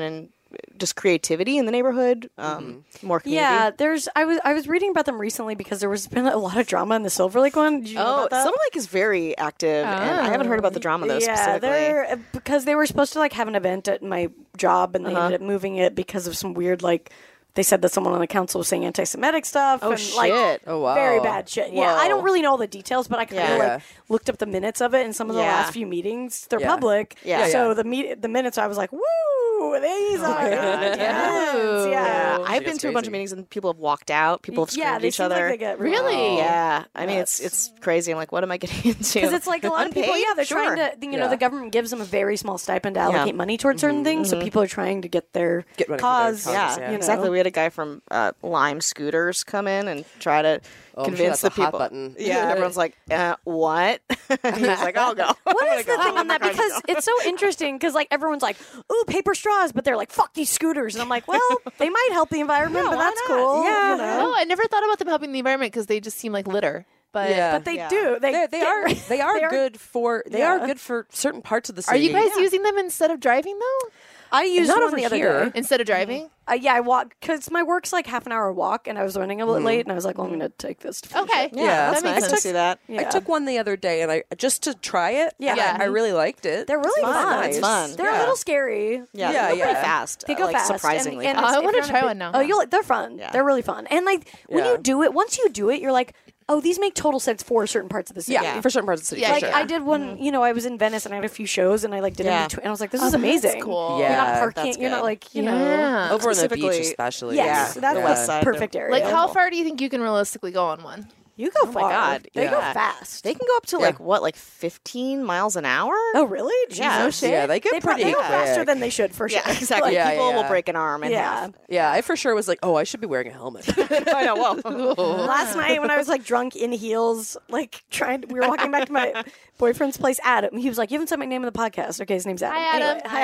just creativity in the neighborhood, um, more community. Yeah, there's. I was I was reading about them recently because there was been a lot of drama in the Silver Lake one. Did you know Oh, about that? Silver Lake is very active, and I haven't heard about the drama though. Yeah, specifically. they're because they were supposed to like have an event at my job, and they Uh-huh. ended up moving it because of some weird like. They said that someone on the council was saying anti-Semitic stuff. Oh, and, shit. Like, Oh, wow. Very bad shit. Yeah, I Whoa. don't really know all the details, but I kind of Yeah. like Yeah. looked up the minutes of it, and some of the Yeah. last few meetings they're Yeah. public. Yeah. Yeah, So yeah. the meet the minutes, I was like, woo, these are intense. Yeah, Yeah. I've been gets to a bunch of crazy. meetings and people have walked out. People have screamed yeah, at they each seem other. like they get Really? Yeah, I mean it's it's crazy. I'm like, what am I getting into? Because it's like a lot of people, Unpaid? yeah, they're Sure. trying to, you know, Yeah. the government gives them a very small stipend to allocate money towards certain things, so people are trying to get their Get money for their cause. cause, Yeah, yeah. you know. exactly. We had a guy from uh, Lime Scooters come in and try to Oh, I'm sure convince that's the a hot people. button. Yeah, and everyone's like, uh, "What?" And he was like, "I'll go." What is the thing on that? Because it's so interesting. Because like everyone's like, "Ooh, paper straws," but they're like, "Fuck these scooters," and I'm like, "Well, they might help the environment, Yeah, but why that's not? cool." Yeah. you know? Oh, I never thought about them helping the environment because they just seem like litter. But Yeah. But they Yeah. do. They They, they get are rid- they are they are- good for they Yeah. are good for certain parts of the are city. you guys using them instead of driving though? I used Not one over the other here. day. Instead of driving? Uh, yeah, I walk because my work's like half an hour walk, and I was running a little late, and I was like, "Well, I'm going to take this." To finish Okay. it. Yeah, Yeah, that's that nice makes to sense. see that. Yeah. I took one the other day, and I just to try it. Yeah. and I, I really liked it. They're really fun. fun. It's fun. They're a Yeah. little scary. Yeah, Yeah, they go yeah. pretty fast. They go like, fast, surprisingly And, and fast. Oh, I if wanna you're on a try big- one now. Oh, you'll they're fun. Yeah. They're really fun. And like when Yeah. you do it, once you do it, you're like, oh, these make total sense for certain parts of the city. yeah, Yeah. for certain parts of the city. Yeah, for Like sure. I did one, you know, I was in Venice and I had a few shows and I like did Yeah. in between. And I was like, this Oh, is that's amazing. cool. You're not Yeah, parking. that's You're not good. like you know. Yeah. Over on the beach, Specifically- especially. Yes, Yeah, that's the the west side. perfect area. Like, how far do you think you can realistically go on one? You go my far. God, They go yeah. fast. They can go up to like what, like fifteen miles an hour? oh, really? Yeah. Jesus. No Yeah, they get They, pro- pretty they go quick. faster than they should, for sure. Yeah, exactly. Yeah, People yeah. will break an arm in Yeah. half. Yeah, I for sure was like, oh, I should be wearing a helmet. I know. Whoa. Last night when I was like drunk in heels, like trying, we were walking back to my boyfriend's place. Adam, he was like, "You haven't said my name in the podcast." Okay, his name's Adam. Hi, Adam. Anyway,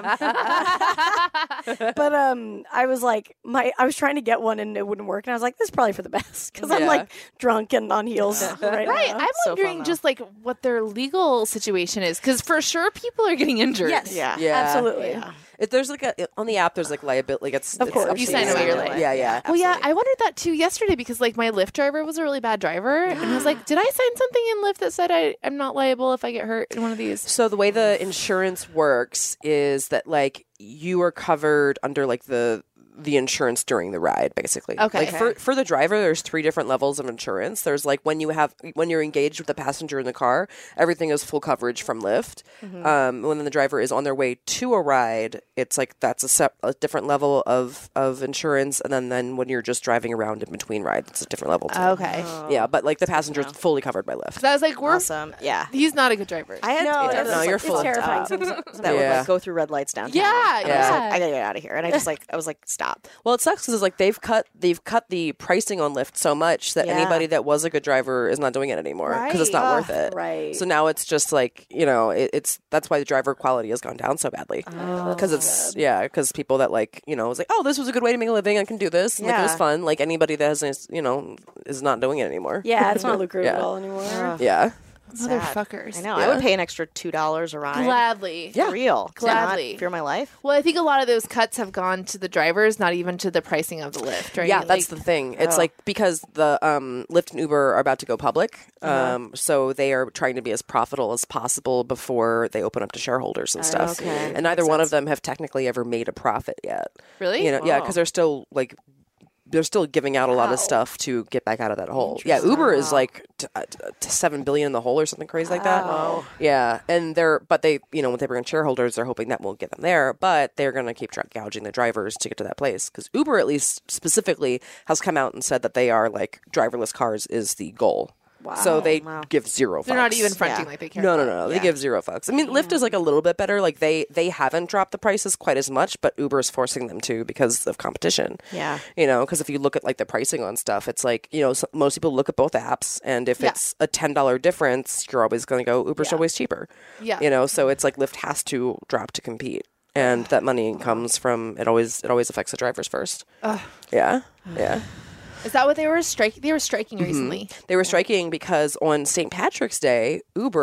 hi, Adam. But um, I was like, my, I was trying to get one and it wouldn't work, and I was like, "This is probably for the best," because I'm Yeah. like drunk and on heels right, Right. now. I'm So wondering fun, though. just like what their legal situation is because for sure people are getting injured. Yes. Yeah. Yeah. Absolutely. Yeah. If there's like a on the app, there's like liability. Like it's Of it's course. up You to sign away your life. Yeah, yeah. Well, yeah, I wondered that too yesterday because like my Lyft driver was a really bad driver, and I was like, did I sign something in Lyft that said I, I'm not liable if I get hurt in one of these? So the way the insurance works is that like you are covered under like the the insurance during the ride, basically. Okay. Like for for the driver, there's three different levels of insurance. There's like when you have when you're engaged with the passenger in the car, everything is full coverage from Lyft. Um, when the driver is on their way to a ride, it's like that's a, sep- a different level of of insurance. And then then when you're just driving around in between rides, it's a different level too. Okay. Yeah, but like the passenger is fully covered by Lyft. So I was like, we're Awesome. Yeah. he's not a good driver. I had No, yeah, that's- no, you're it's full. terrifying. uh, sometimes. that would Yeah. like go through red lights downtown. Yeah, And I was yeah. like, I gotta get out of here. And I just like, I was like, stop. Well, it sucks because like they've cut they've cut the pricing on Lyft so much that Yeah. anybody that was a good driver is not doing it anymore because it's not Right. worth it. Right. So now it's just like you know it, it's that's why the driver quality has gone down so badly because it's yeah because people that like you know was like oh this was a good way to make a living I can do this and, like it was Yeah. fun like anybody that has you know is not doing it anymore. Yeah, it's not lucrative Yeah. at all anymore. Yeah. Sad. Motherfuckers. I know. I would pay an extra two dollars a ride. Gladly. For real. To not Gladly. fear my life. Well, I think a lot of those cuts have gone to the drivers, not even to the pricing of the Lyft, right? Yeah, that's Like- the thing. It's Oh. like because the um, Lyft and Uber are about to go public, Uh-huh. um, so they are trying to be as profitable as possible before they open up to shareholders and stuff. Okay. And neither one of them have technically ever made a profit yet. Really? You know, yeah, Wow. because they're still like they're still giving out a lot of stuff to get back out of that hole. Yeah, Uber is like t- uh, t- t- seven billion in the hole or something crazy like that. Yeah, and they're but they you know when they bring in shareholders, they're hoping that won't get them there, but they're going to keep tra- gouging the drivers to get to that place because Uber at least specifically has come out and said that they are like driverless cars is the goal. Wow. So they Wow. give zero. They're not fucks. even fronting Yeah. like they care. No, no, about no, it. no. They Yeah. give zero fucks. I mean, Lyft is like a little bit better. Like they they haven't dropped the prices quite as much, but Uber is forcing them to because of competition. Yeah. You know, because if you look at like the pricing on stuff, it's like you know so most people look at both apps, and if Yeah. it's a ten dollar difference, you're always going to go Uber's always cheaper. Yeah. You know, so it's like Lyft has to drop to compete, and that money comes from it. Always it always affects the drivers first. Yeah, yeah. Is that what they were striking? They were striking recently. They were striking because on Saint Patrick's Day, Uber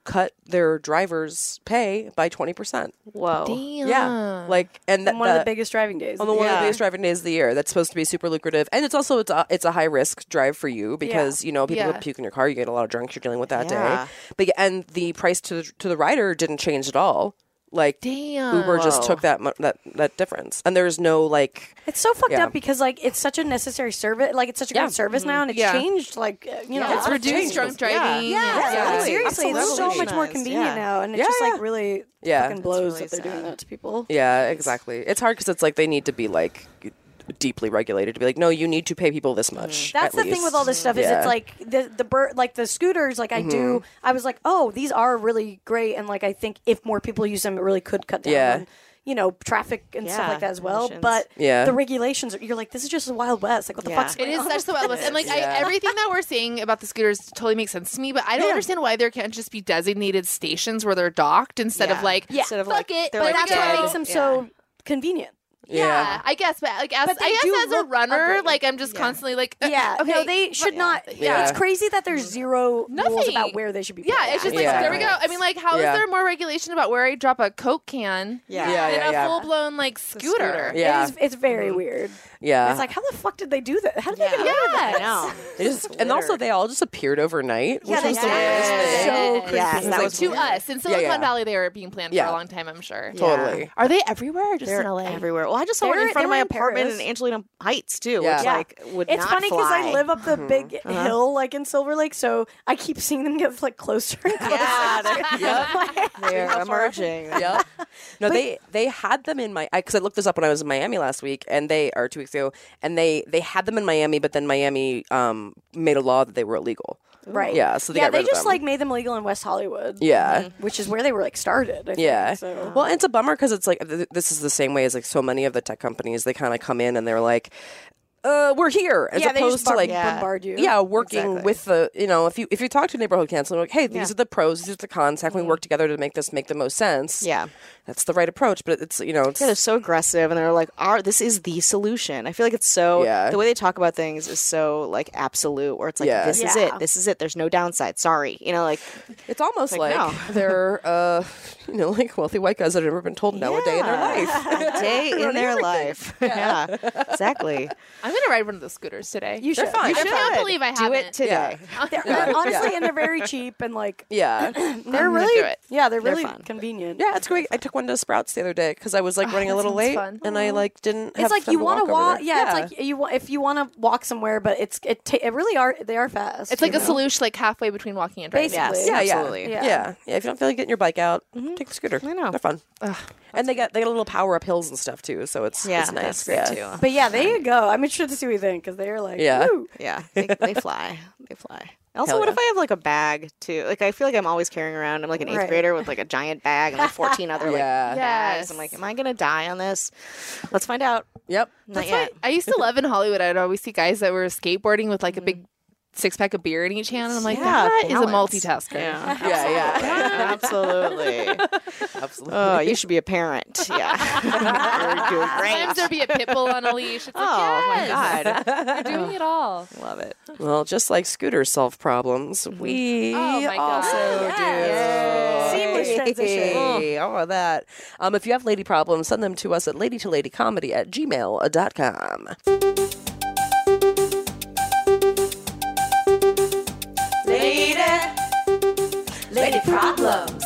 cut their drivers' pay by twenty percent. Whoa. Damn. Yeah, like and that, On one of the that- biggest driving days. on the one of Yeah. the biggest driving days of the year. That's supposed to be super lucrative, and it's also it's a, it's a high risk drive for you because you know people Yeah. would puke in your car. You get a lot of drunks you're dealing with that Yeah. day. But yeah, and the price to the, to the rider didn't change at all. Like Damn. Uber just Whoa. took that mu- that that difference, and there's no like It's so fucked Yeah. up because like it's such a necessary service. Like it's such a Yeah. great service now, and it's Yeah. changed. Like uh, you know, Yeah. a It's lot of reduced things. drunk driving. Yeah, and- like, Absolutely. seriously, it's so much more Revolutionized, convenient yeah. now, and it Yeah, just yeah. like really Yeah. fucking blows really that they're doing sad. that to people. yeah, exactly. It's hard because it's like they need to be like deeply regulated to be like, no, you need to pay people this much. That's at the thing least. with all this stuff is Yeah. it's like the the bir- like the scooters. Like I do, I was like, oh, these are really great, and like I think if more people use them, it really could cut down Yeah. on you know traffic and stuff Yeah, like that as well. emissions. But Yeah. the regulations, are, you're like, this is just the Wild West. Like what the Yeah. fuck's It going is on? such the Wild West. And like I, Yeah. everything that we're saying about the scooters totally makes sense to me, but I don't understand why there can't just be designated stations where they're docked instead of Yeah. like, Yeah. Instead of fuck like, it. they're But like That's that's what dead. makes them so convenient. Yeah, I guess, but like as But they I do guess as a look runner, ugly. like I'm just Yeah. constantly like, uh, Yeah, okay, no, they should but- not. Yeah. It's crazy that there's zero rules Nothing. about where they should be. Yeah, put. it's just like Yeah. there we go. I mean, like, how is Yeah. there more regulation about where I drop a Coke can Yeah. Yeah, than yeah, a yeah. full blown like scooter? scooter. Yeah. It is, it's very weird. Yeah. It's like, how the fuck did they do that? How did Yeah. they get away with that? Yes. I know. They just, and also they all just appeared overnight, which Yeah, they was the did. weirdest thing. So creepy. Yes, that Like, was To weird. us in Silicon yeah. Valley, they were being planned Yeah. for a long time. I'm sure. Yeah. Totally. Are they everywhere or just They're in L A? everywhere. Well, I just saw They're- one in front they of my were in apartment Paris. in Angelina Heights too, Yeah. which Yeah. like would It's not funny because fly. I live up the big hill, like in Silver Lake, so I keep seeing them get like closer and closer. Yeah, they're, Yep. they're emerging. Yep. No, they they had them in my because I, looked this up when I was in Miami last week, and they or two weeks ago, and they they had them in Miami, but then Miami um made a law that they were illegal. Right. Yeah, so they yeah, got they rid of just them. like made them legal in West Hollywood. Yeah. Which is where they were like started. I think, Yeah. So. Well, it's a bummer because it's like th- this is the same way as like so many of the tech companies. They kind of come in and they're like, uh, we're here, as yeah, they opposed just to bar- like Yeah. bombard you. yeah, working Exactly. with the you know if you if you talk to a neighborhood council, like, hey, these Yeah. are the pros, these are the cons. How can we work together to make this make the most sense? Yeah. that's the right approach. But it's you know it's Yeah, they're so aggressive, and they're like, "Our this is the solution." I feel like it's so Yeah. the way they talk about things is so like absolute, where it's like, Yeah. "This is Yeah. it. This is it. There's no downside. Sorry." You know, like it's almost like, like, no. they're uh you know like wealthy white guys that have never been told no a day in their life. a day in their life. Yeah, exactly. I'm gonna ride one of those scooters today. You should. fine. You I should. can't believe I Do haven't. it today. They're, Yeah. honestly, Yeah. and they're very cheap and like Yeah. they're gonna really do it. yeah, they're They're really fun. convenient. Yeah, it's great. I took one to Sprouts the other day because I was like running a that little sounds late, fun. and I like didn't. It's have like time you to want to over walk. there. Yeah, it's like you want if you want to walk somewhere, but it's it. Ta- it really are. They are fast. It's like you a know? solution, like halfway between walking and driving. Basically. Yes, yeah, yeah, absolutely. yeah, Yeah. yeah, If you don't feel like getting your bike out, take the scooter. I know. They're fun, and they got they got a little power up hills and stuff too. So it's Yeah, it's nice. that's great yeah. too. But yeah, there you go. I'm interested to see what you think because they're like, Yeah. woo. Yeah, they, they fly. They fly. Also, Hell what yeah. if I have like a bag too? Like, I feel like I'm always carrying around. I'm like an eighth Right. grader with like a giant bag and like fourteen other like Yeah. bags. Yes. I'm like, am I gonna die on this? Let's find out. Yep. Not That's yet. why I used to love in Hollywood. I'd always see guys that were skateboarding with like a big six pack of beer in each hand. And I'm like, Yeah, that is a balance. multitasker. Yeah, Yeah, yeah, absolutely. absolutely. Oh, you should be a parent. Yeah, you're doing great. Sometimes there'd be a pit bull on a leash. It's like, Oh yes, my god, you're doing it all. love it. Well, just like scooters solve problems, we Oh my God. also Yes. do. Seamless transition. Hey, all of that. Um, if you have lady problems, send them to us at lady to lady comedy at gmail dot com. Lady, lady problems.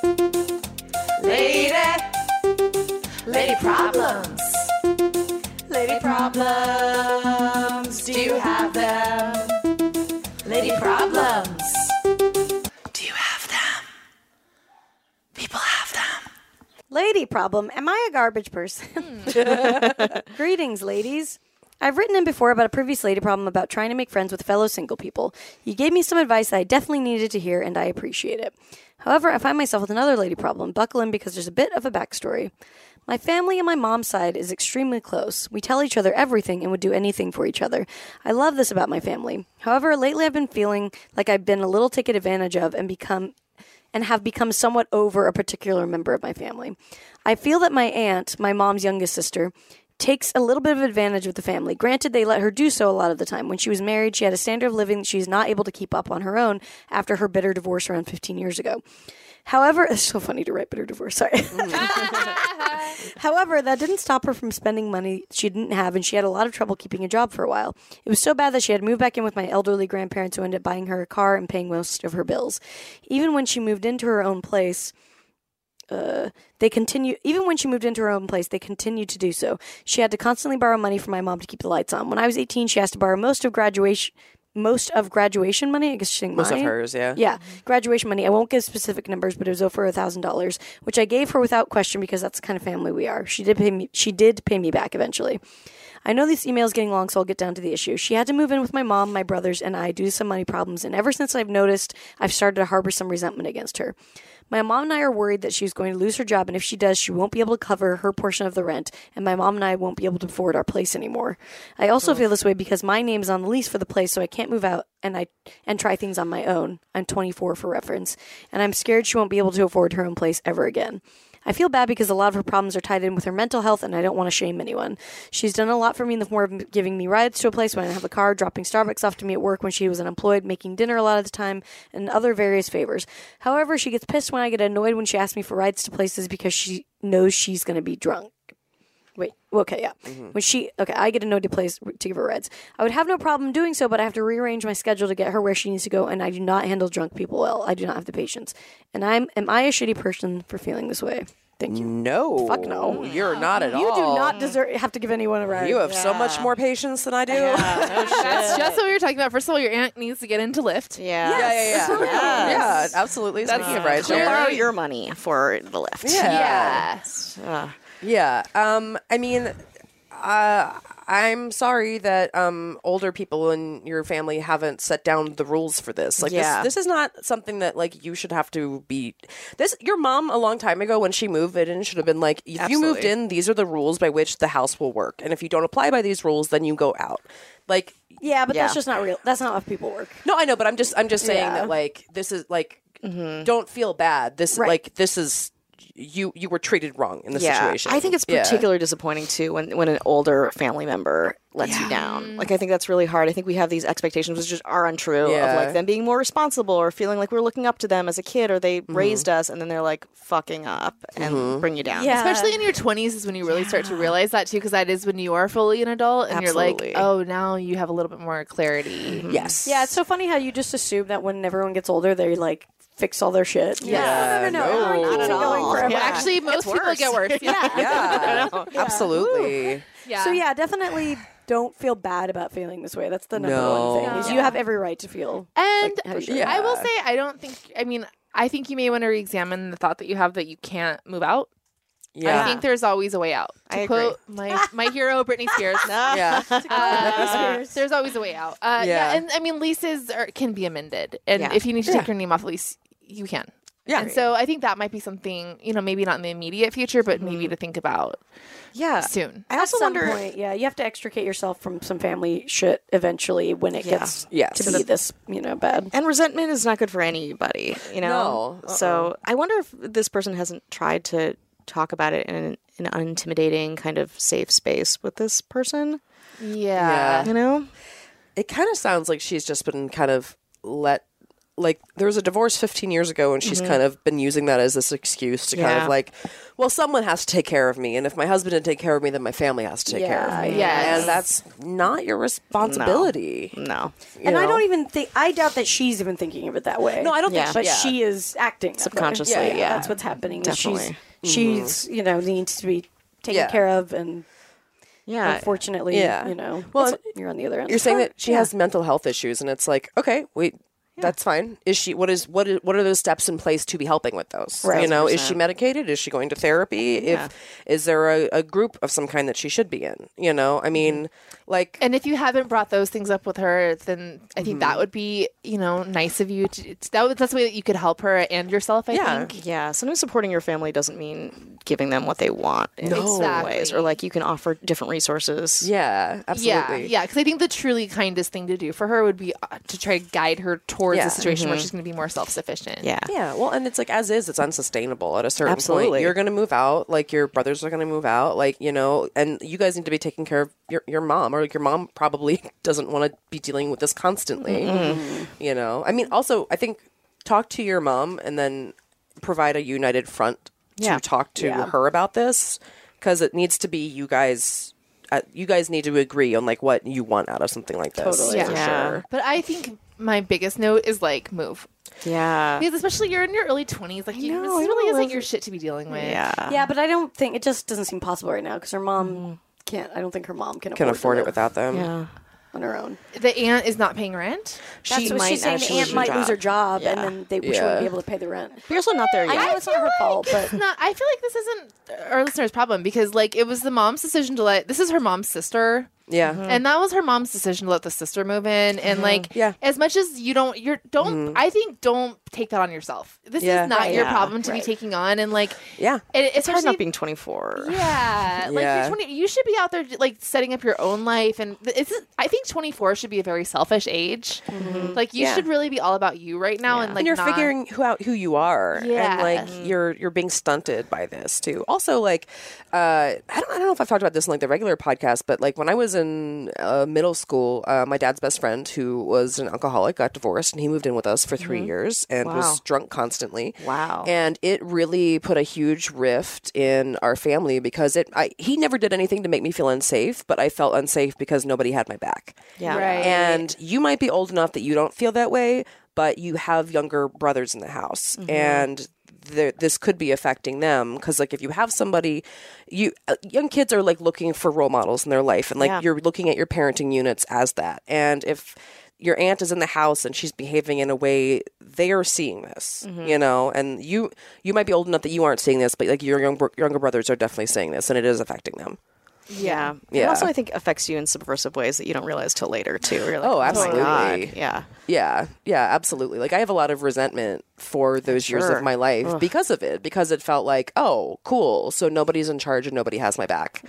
Lady, lady problems. Lady problems. Do you have them? Lady problems. Do you have them? People have them. Lady problem. Am I a garbage person? Greetings, ladies. I've written in before about a previous lady problem about trying to make friends with fellow single people. You gave me some advice that I definitely needed to hear, and I appreciate it. However, I find myself with another lady problem. Buckle in because there's a bit of a backstory. My family on my mom's side is extremely close. We tell each other everything and would do anything for each other. I love this about my family. However, lately I've been feeling like I've been a little taken advantage of and become and have become somewhat over a particular member of my family. I feel that my aunt, my mom's youngest sister, takes a little bit of advantage of the family. Granted, they let her do so a lot of the time. When she was married, she had a standard of living that she's not able to keep up on her own after her bitter divorce around fifteen years ago. However, it's so funny to write bitter divorce, sorry. However, that didn't stop her from spending money she didn't have, and she had a lot of trouble keeping a job for a while. It was so bad that she had moved back in with my elderly grandparents, who ended up buying her a car and paying most of her bills. Even when she moved into her own place, Uh, they continue. Even when she moved into her own place, they continued to do so. She had to constantly borrow money from my mom to keep the lights on. When I was eighteen, she asked to borrow most of graduation, most of graduation money. I guess she's saying Most mine. of hers, yeah. Yeah, graduation money. I won't give specific numbers, but it was over a thousand dollars, which I gave her without question because that's the kind of family we are. She did pay me. She did pay me back eventually. I know this email is getting long, so I'll get down to the issue. She had to move in with my mom, my brothers, and I due to some money problems, and ever since I've noticed, I've started to harbor some resentment against her. My mom and I are worried that she's going to lose her job, and if she does, she won't be able to cover her portion of the rent, and my mom and I won't be able to afford our place anymore. I also feel this way because my name is on the lease for the place, so I can't move out and I and try things on my own. I'm twenty-four for reference, and I'm scared she won't be able to afford her own place ever again. I feel bad because a lot of her problems are tied in with her mental health, and I don't want to shame anyone. She's done a lot for me in the form of giving me rides to a place when I have a car, dropping Starbucks off to me at work when she was unemployed, making dinner a lot of the time, and other various favors. However, she gets pissed when I get annoyed when she asks me for rides to places because she knows she's going to be drunk. Wait, okay, yeah. Mm-hmm. When she, okay, I get annoyed to place to give her rides. I would have no problem doing so, but I have to rearrange my schedule to get her where she needs to go, and I do not handle drunk people well. I do not have the patience. And I'm, am I a shitty person for feeling this way? Thank you. No. Fuck no. You're not at You all. do not deserve have to give anyone a ride. You have so much more patience than I do. That's just what we were talking about. First of all, your aunt needs to get into Lyft. Yeah. Yeah, yeah, yeah. Yes. Yeah, absolutely. That's Speaking of rides, She'll don't borrow worry. your money for the lift. Yeah. Uh, Yeah. Um, I mean, uh, I'm sorry that um, older people in your family haven't set down the rules for this. Like, Yeah. this, this is not something that, like, you should have to be... This, your mom, a long time ago, when she moved in, should have been like, if you moved Absolutely. in, these are the rules by which the house will work. And if you don't apply by these rules, then you go out. Like... Yeah, but Yeah. that's just not real. That's not how people work. No, I know, but I'm just I'm just saying Yeah. that, like, this is, like, don't feel bad. This, Right. like, this is... You you were treated wrong in this yeah. situation. I think it's Yeah. particularly disappointing too when, when an older family member lets you down. Like I think that's really hard. I think we have these expectations which just are untrue Yeah. of like them being more responsible or feeling like we're looking up to them as a kid or they raised us and then they're like fucking up and bring you down. Yeah. Especially in your twenties is when you really start to realize that too, because that is when you are fully an adult and Absolutely. you're like, oh, now you have a little bit more clarity. Yes. Yeah, it's so funny how you just assume that when everyone gets older, they like fix all their shit. Yeah, no, no, no, no. no. Not at Keep going all. forever. Yeah. Actually, most It's people worse. get worse. Yeah. Yeah. Absolutely. Yeah. So yeah, definitely don't feel bad about feeling this way. That's the number No. one thing. Is you have every right to feel. And like how you Yeah. I will say, I don't think, I mean, I think you may want to re-examine the thought that you have that you can't move out. Yeah. I think there's always a way out. To I agree. quote my, my hero, Britney Spears. Yeah. Uh, there's always a way out. Uh, yeah. Yeah. and I mean, leases are, can be amended. And Yeah. if you need to Yeah. take your name off the lease, you can. Yeah. And so I think that might be something, you know, maybe not in the immediate future, but maybe to think about Yeah. soon. I also At some wonder point, yeah, you have to extricate yourself from some family shit eventually when it Yeah. gets Yes. to be this, you know, bad. and resentment is not good for anybody, you know? No. So I wonder if this person hasn't tried to talk about it in an, an unintimidating kind of safe space with this person, Yeah. you know? It kind of sounds like she's just been kind of let, like, there was a divorce fifteen years ago, and she's kind of been using that as this excuse to kind Yeah. of like, well, someone has to take care of me, and if my husband didn't take care of me, then my family has to take care Yeah, of me. yes. And that's not your responsibility. No. you And I know? don't even think, I doubt that she's even thinking of it that way. No, I don't Yeah. think But yeah. she is acting that way. Subconsciously, Yeah, yeah. That's what's happening. is Definitely. She's, she's, you know, needs to be taken Yeah. care of, and Yeah. unfortunately, yeah. you know, Well, that's- you're on the other end. You're saying that she Yeah. has mental health issues, and it's like, okay, wait, that's fine. Is she? What is what? Is, what are those steps in place to be helping with those? Right. You know, is she one hundred percent. medicated? Is she going to therapy? Yeah. If is there a, a group of some kind that she should be in? You know, I mean, like, And if you haven't brought those things up with her, then I think that would be, you know, nice of you to. It's, that would, that's the way that you could help her and yourself. I Yeah. think. Yeah, sometimes supporting your family doesn't mean giving them what they want in No. certain Exactly. ways, or like you can offer different resources. yeah, absolutely. Yeah, yeah, because I think the truly kindest thing to do for her would be uh, to try to guide her towards Yeah. a situation where she's going to be more self-sufficient. Yeah. Yeah, well, and it's like as is, it's unsustainable at a certain Absolutely. point. You're going to move out, like your brothers are going to move out, like you know, and you guys need to be taking care of your your mom, or like your mom probably doesn't want to be dealing with this constantly. You know, I mean, also, I think talk to your mom and then provide a united front to Yeah. talk to Yeah. her about this, because it needs to be you guys. Uh, you guys need to agree on like what you want out of something like this. Totally. Yeah. for Yeah. sure. But I think my biggest note is like move. Yeah. Because especially you're in your early twenties, like you, know, this I really don't isn't live- your shit to be dealing with. Yeah. Yeah, but I don't think it just doesn't seem possible right now because her mom can't. I don't think her mom can Can afford, afford to it live without them. Yeah. on her own. The aunt is not paying rent. That's She what might she's saying. The actually aunt lose might her lose her job. job, and Yeah. then they she Yeah. wouldn't be able to pay the rent. But you're also not there yet. I know it's not her fault, but It's not. I feel like this isn't our listener's problem because like it was the mom's decision to let. This is her mom's sister. Yeah. And that was her mom's decision to let the sister move in. And like, Yeah. as much as you don't, you're don't. I think don't take that on yourself. This Yeah. is not Right. your Yeah. problem to be taking on. And like, Yeah. it, It's hard especially not being twenty-four. yeah, like Yeah. you're twenty, you should be out there like setting up your own life, and it's. I think twenty-four should be a very selfish age. Like you Yeah. should really be all about you right now, Yeah. and like and you're not- figuring who out who you are, and Yeah. like you're you're being stunted by this too. Also, like uh, I don't I don't know if I've talked about this in like the regular podcast, but like when I was in uh, middle school, uh, my dad's best friend who was an alcoholic got divorced, and he moved in with us for three years and Wow. was drunk constantly. Wow. And it really put a huge rift in our family because it I, he never did anything to make me feel unsafe, but I felt unsafe because nobody had my back. Yeah. Right. And you might be old enough that you don't feel that way, but you have younger brothers in the house, and th- this could be affecting them because, like, if you have somebody, you uh, young kids are like looking for role models in their life, and like Yeah. you're looking at your parenting units as that. And if your aunt is in the house and she's behaving in a way, they are seeing this, you know, and you you might be old enough that you aren't seeing this, but like your younger younger brothers are definitely seeing this, and it is affecting them. Yeah. Yeah. It also, I think, affects you in subversive ways that you don't realize till later, too. You're like, Oh, my absolutely. God. Yeah. Yeah, yeah, absolutely. Like I have a lot of resentment for those years Sure. of my life because of it, because it felt like, oh, cool. So nobody's in charge and nobody has my back.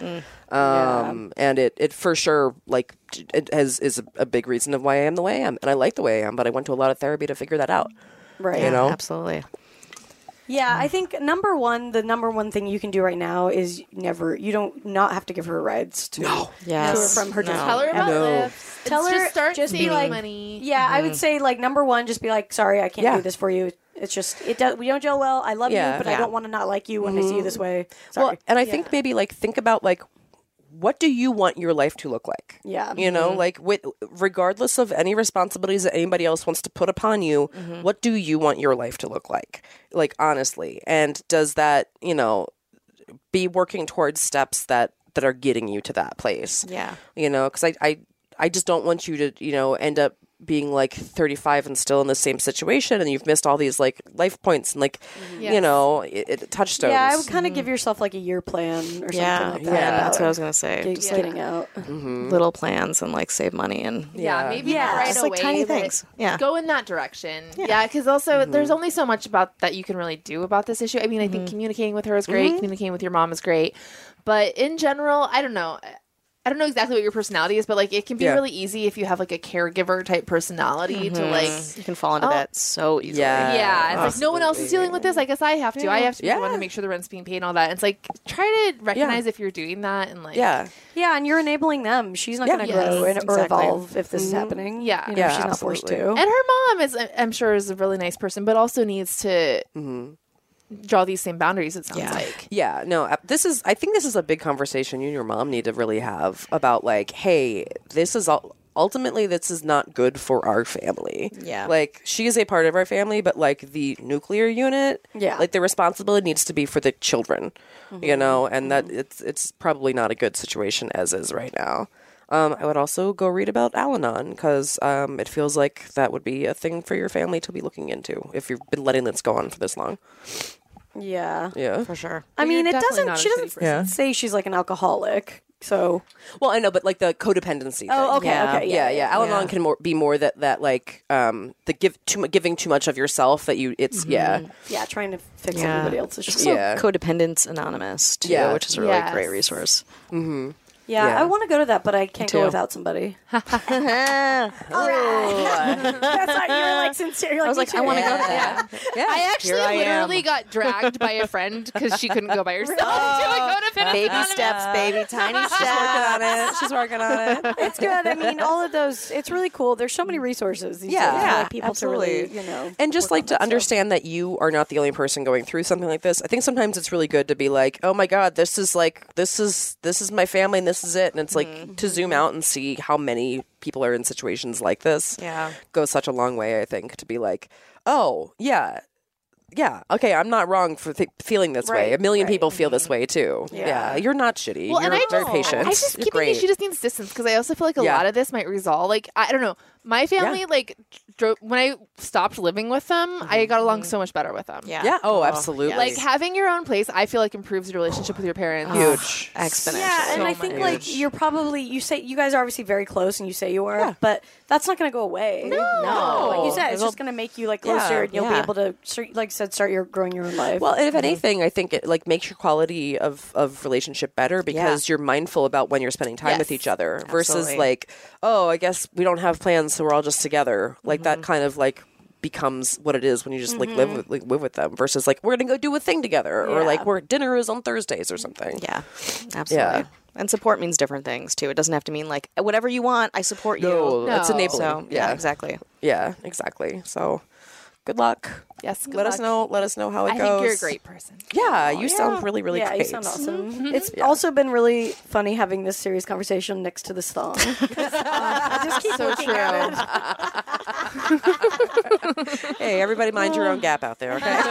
Um, and it, it for sure, like, it has is a, a big reason of why I am the way I am, and I like the way I am. But I went to a lot of therapy to figure that out. right. You know? Absolutely. Yeah, I think number one, the number one thing you can do right now is never. You don't not have to give her rides to no. Yes. to or from her No. job. Tell her about No. this. Tell It's her- just start just be saving like- money. Yeah, I would say like number one, just be like, sorry, I can't Yeah. do this for you. It's just it does. We don't gel well. I love Yeah. you, but I Yeah. don't want to not like you when I see you this way. Sorry. Well, and I think maybe like think about like what do you want your life to look like? Yeah. You know, like with regardless of any responsibilities that anybody else wants to put upon you, what do you want your life to look like? Like honestly. And does that, you know, be working towards steps that that are getting you to that place? Yeah. You know, cuz I I I just don't want you to, you know, end up being like thirty-five and still in the same situation and you've missed all these like life points and like you Yes. know, it, it touchstones. yeah, I would kind of give yourself like a year plan or something Yeah. like Yeah. that. That's what I was going to say. Get- Just getting out. little plans and like save money and Yeah, Yeah. maybe Yeah. not right Just, away. like, tiny but things. Yeah. go in that direction. Yeah, because also there's only so much about that you can really do about this issue. I mean, I think communicating with her is great. Communicating with your mom is great, but in general, I don't know. I don't know exactly what your personality is, but like it can be Yeah. really easy if you have like a caregiver type personality to like. you can fall into Oh. that so easily. Yeah. Yeah, it's like no one else is absolutely. dealing with this. I guess I have to. I have to be the one Yeah. to make sure the rent's being paid and all that. It's like try to recognize if you're doing that and like Yeah. Yeah, and you're enabling them. She's not Yeah. going to Yes, grow and, or exactly. evolve if this is happening. Yeah. you know, Yeah, she's not forced to. absolutely. And her mom is, I'm sure, is a really nice person, but also needs to draw these same boundaries. It sounds Yeah. like. Yeah, no, uh, this is, I think this is a big conversation you and your mom need to really have about like, hey, this is all. Ultimately, this is not good for our family. Yeah. Like, she is a part of our family, but like the nuclear unit, Yeah. like the responsibility needs to be for the children, you know, and that it's it's probably not a good situation as is right now. Um, I would also go read about Al-Anon because um, it feels like that would be a thing for your family to be looking into if you've been letting this go on for this long. Yeah. Yeah. For sure. I mean, you're it definitely doesn't. not a She shitty doesn't person. Yeah. say she's like an alcoholic. So. Well, I know, but like the codependency. Oh, thing. okay, Yeah. okay, Yeah, yeah. Al-Anon Yeah. can more, be more that that like um the give too mu- giving too much of yourself that you it's yeah Yeah, trying to fix Yeah. everybody else's shit. Also, Yeah. Codependence Anonymous, too, Yeah. which is a really Yes. great resource. Yeah, Yeah. I want to go to that, but I can't too. go without somebody. That's not you're like sincere. You're I was "Me like, I too." want to go to that. Yeah. I actually Here I literally am. got dragged by a friend because she couldn't go by herself to like, go to fitness Baby Anonymous. steps, baby, tiny She's steps. working on it. She's working on it. It's good. I mean, all of those. It's really cool. There's so many resources. These Yeah. days for, Yeah, like, people absolutely. to really, you know, And just work like on to that stuff. understand that you are not the only person going through something like this. I think sometimes it's really good to be like, oh my God, this is like, this is, this is my family and this is it. And it's like Mm-hmm. to zoom out and see how many people are in situations like this. Yeah. Goes such a long way, I think, to be like, oh, yeah. Yeah. Okay. I'm not wrong for th- feeling this way. Right, A million right. people feel this way too. Yeah. Yeah. You're not shitty. Well, You're and I very just, patient. I just You're keep great. thinking she just needs distance because I also feel like a Yeah. lot of this might resolve. Like I don't know, my family like dro- when I stopped living with them, I got along so much better with them. Yeah. Yeah. Oh, absolutely. Like having your own place, I feel like improves your relationship with your parents. Huge. Exponentially. Yeah, and So I think much. like you're probably you say you guys are obviously very close, and you say you are, but that's not going to go away. No, like you said, it's It'll- just going to make you like closer, Yeah, and you'll yeah. be able to, start, like I said, start your growing your own life. Well, and if anything, I think it like makes your quality of, of relationship better because you're mindful about when you're spending time with Yes. each other versus Absolutely. like, oh, I guess we don't have plans, so we're all just together. Like that kind of like becomes what it is when you just like live with, like live with them versus like we're gonna go do a thing together or Yeah. like we're dinner is on Thursdays or something. Yeah, absolutely. Yeah. And support means different things too. It doesn't have to mean like whatever you want, I support No, you. it's No. enabling. So yeah, yeah, exactly. yeah, exactly. So good luck. Yes, good let us luck. know. Let us know how it I goes. think you're a great person. Yeah, you sound really, really yeah, great. you sound awesome. It's also been really funny having this serious conversation next to this song. I just keep So looking true. at it. Hey, everybody, mind your own gap out there, okay?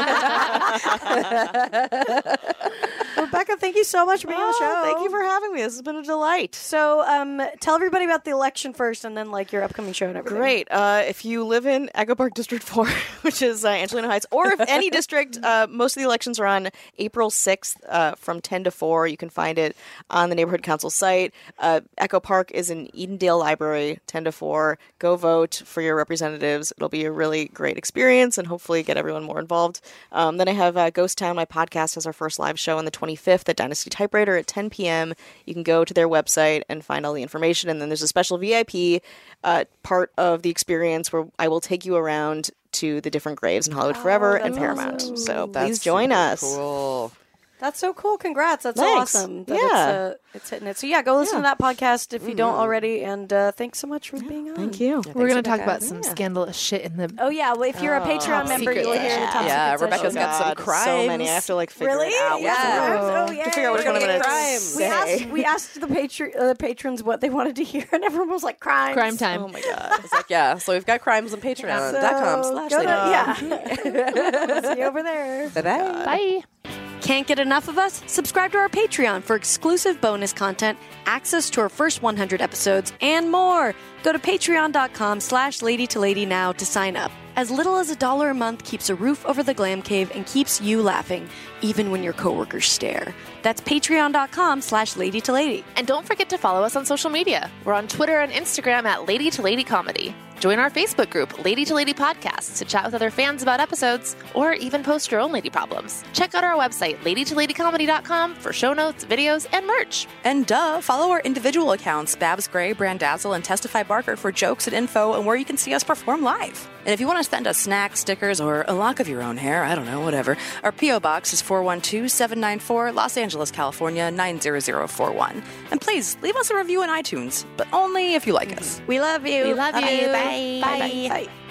Rebecca, thank you so much for being on the show. Oh, thank you for having me. This has been a delight. So, um, tell everybody about the election first, and then like your upcoming show and everything. Great. Uh, if you live in Echo Park District four, which is uh, Angelino Heights, or if any district, uh, most of the elections are on April sixth uh, from ten to four. You can find it on the Neighborhood Council site. Uh, Echo Park is in Edendale Library, ten to four. Go vote for your representatives. It'll be a really great experience and hopefully get everyone more involved. Um, then I have uh, Ghost Town, my podcast, has our first live show on the twenty-fifth at Dynasty Typewriter at ten p.m. You can go to their website and find all the information. And then there's a special V I P uh, part of the experience where I will take you around to the different graves in Hollywood Forever and Paramount. So please join super us. Cool. That's so cool. Congrats. That's Thanks. so awesome. That Yeah. It's, uh, it's hitting it. So, yeah, go listen to that podcast if you don't already. And uh, thanks so much for being on. Thank you. We're going to talk about some scandalous shit in the. Oh, yeah. Well, if you're a Patreon Top member, secret you'll hear the session. top Yeah, secret Rebecca's session. got some crimes. So many. I have to like figure Really? it out. Yeah. What's Oh, to figure out which one I'm yay. going to Crimes. We asked, we asked the, patri- uh, the patrons what they wanted to hear, and everyone was like, crimes. Crime time. Oh my god. It's like, yeah, so we've got crimes on patreon dot com So, slash go to- lady. yeah. See you over there. Bye-bye. Bye. Can't get enough of us? Subscribe to our Patreon for exclusive bonus content, access to our first one hundred episodes, and more. Go to patreon.com slash lady to lady now to sign up. As little as a dollar a month keeps a roof over the glam cave and keeps you laughing, even when your coworkers stare. That's patreon.com slash lady to lady. And don't forget to follow us on social media. We're on Twitter and Instagram at Lady to Lady Comedy. Join our Facebook group, Lady to Lady Podcasts, to chat with other fans about episodes, or even post your own lady problems. Check out our website, lady to lady comedy dot com, for show notes, videos, and merch. And duh, follow our individual accounts, Babs Gray, Brandazzle, and Testify Barker for jokes and info and where you can see us perform live. And if you want to send us snacks, stickers, or a lock of your own hair, I don't know, whatever, our P O Box is four one two, seven nine four, Los Angeles, California, nine zero zero four one. And please, leave us a review on iTunes, but only if you like us. We love you. We love you. Bye. Bye. Bye. Bye.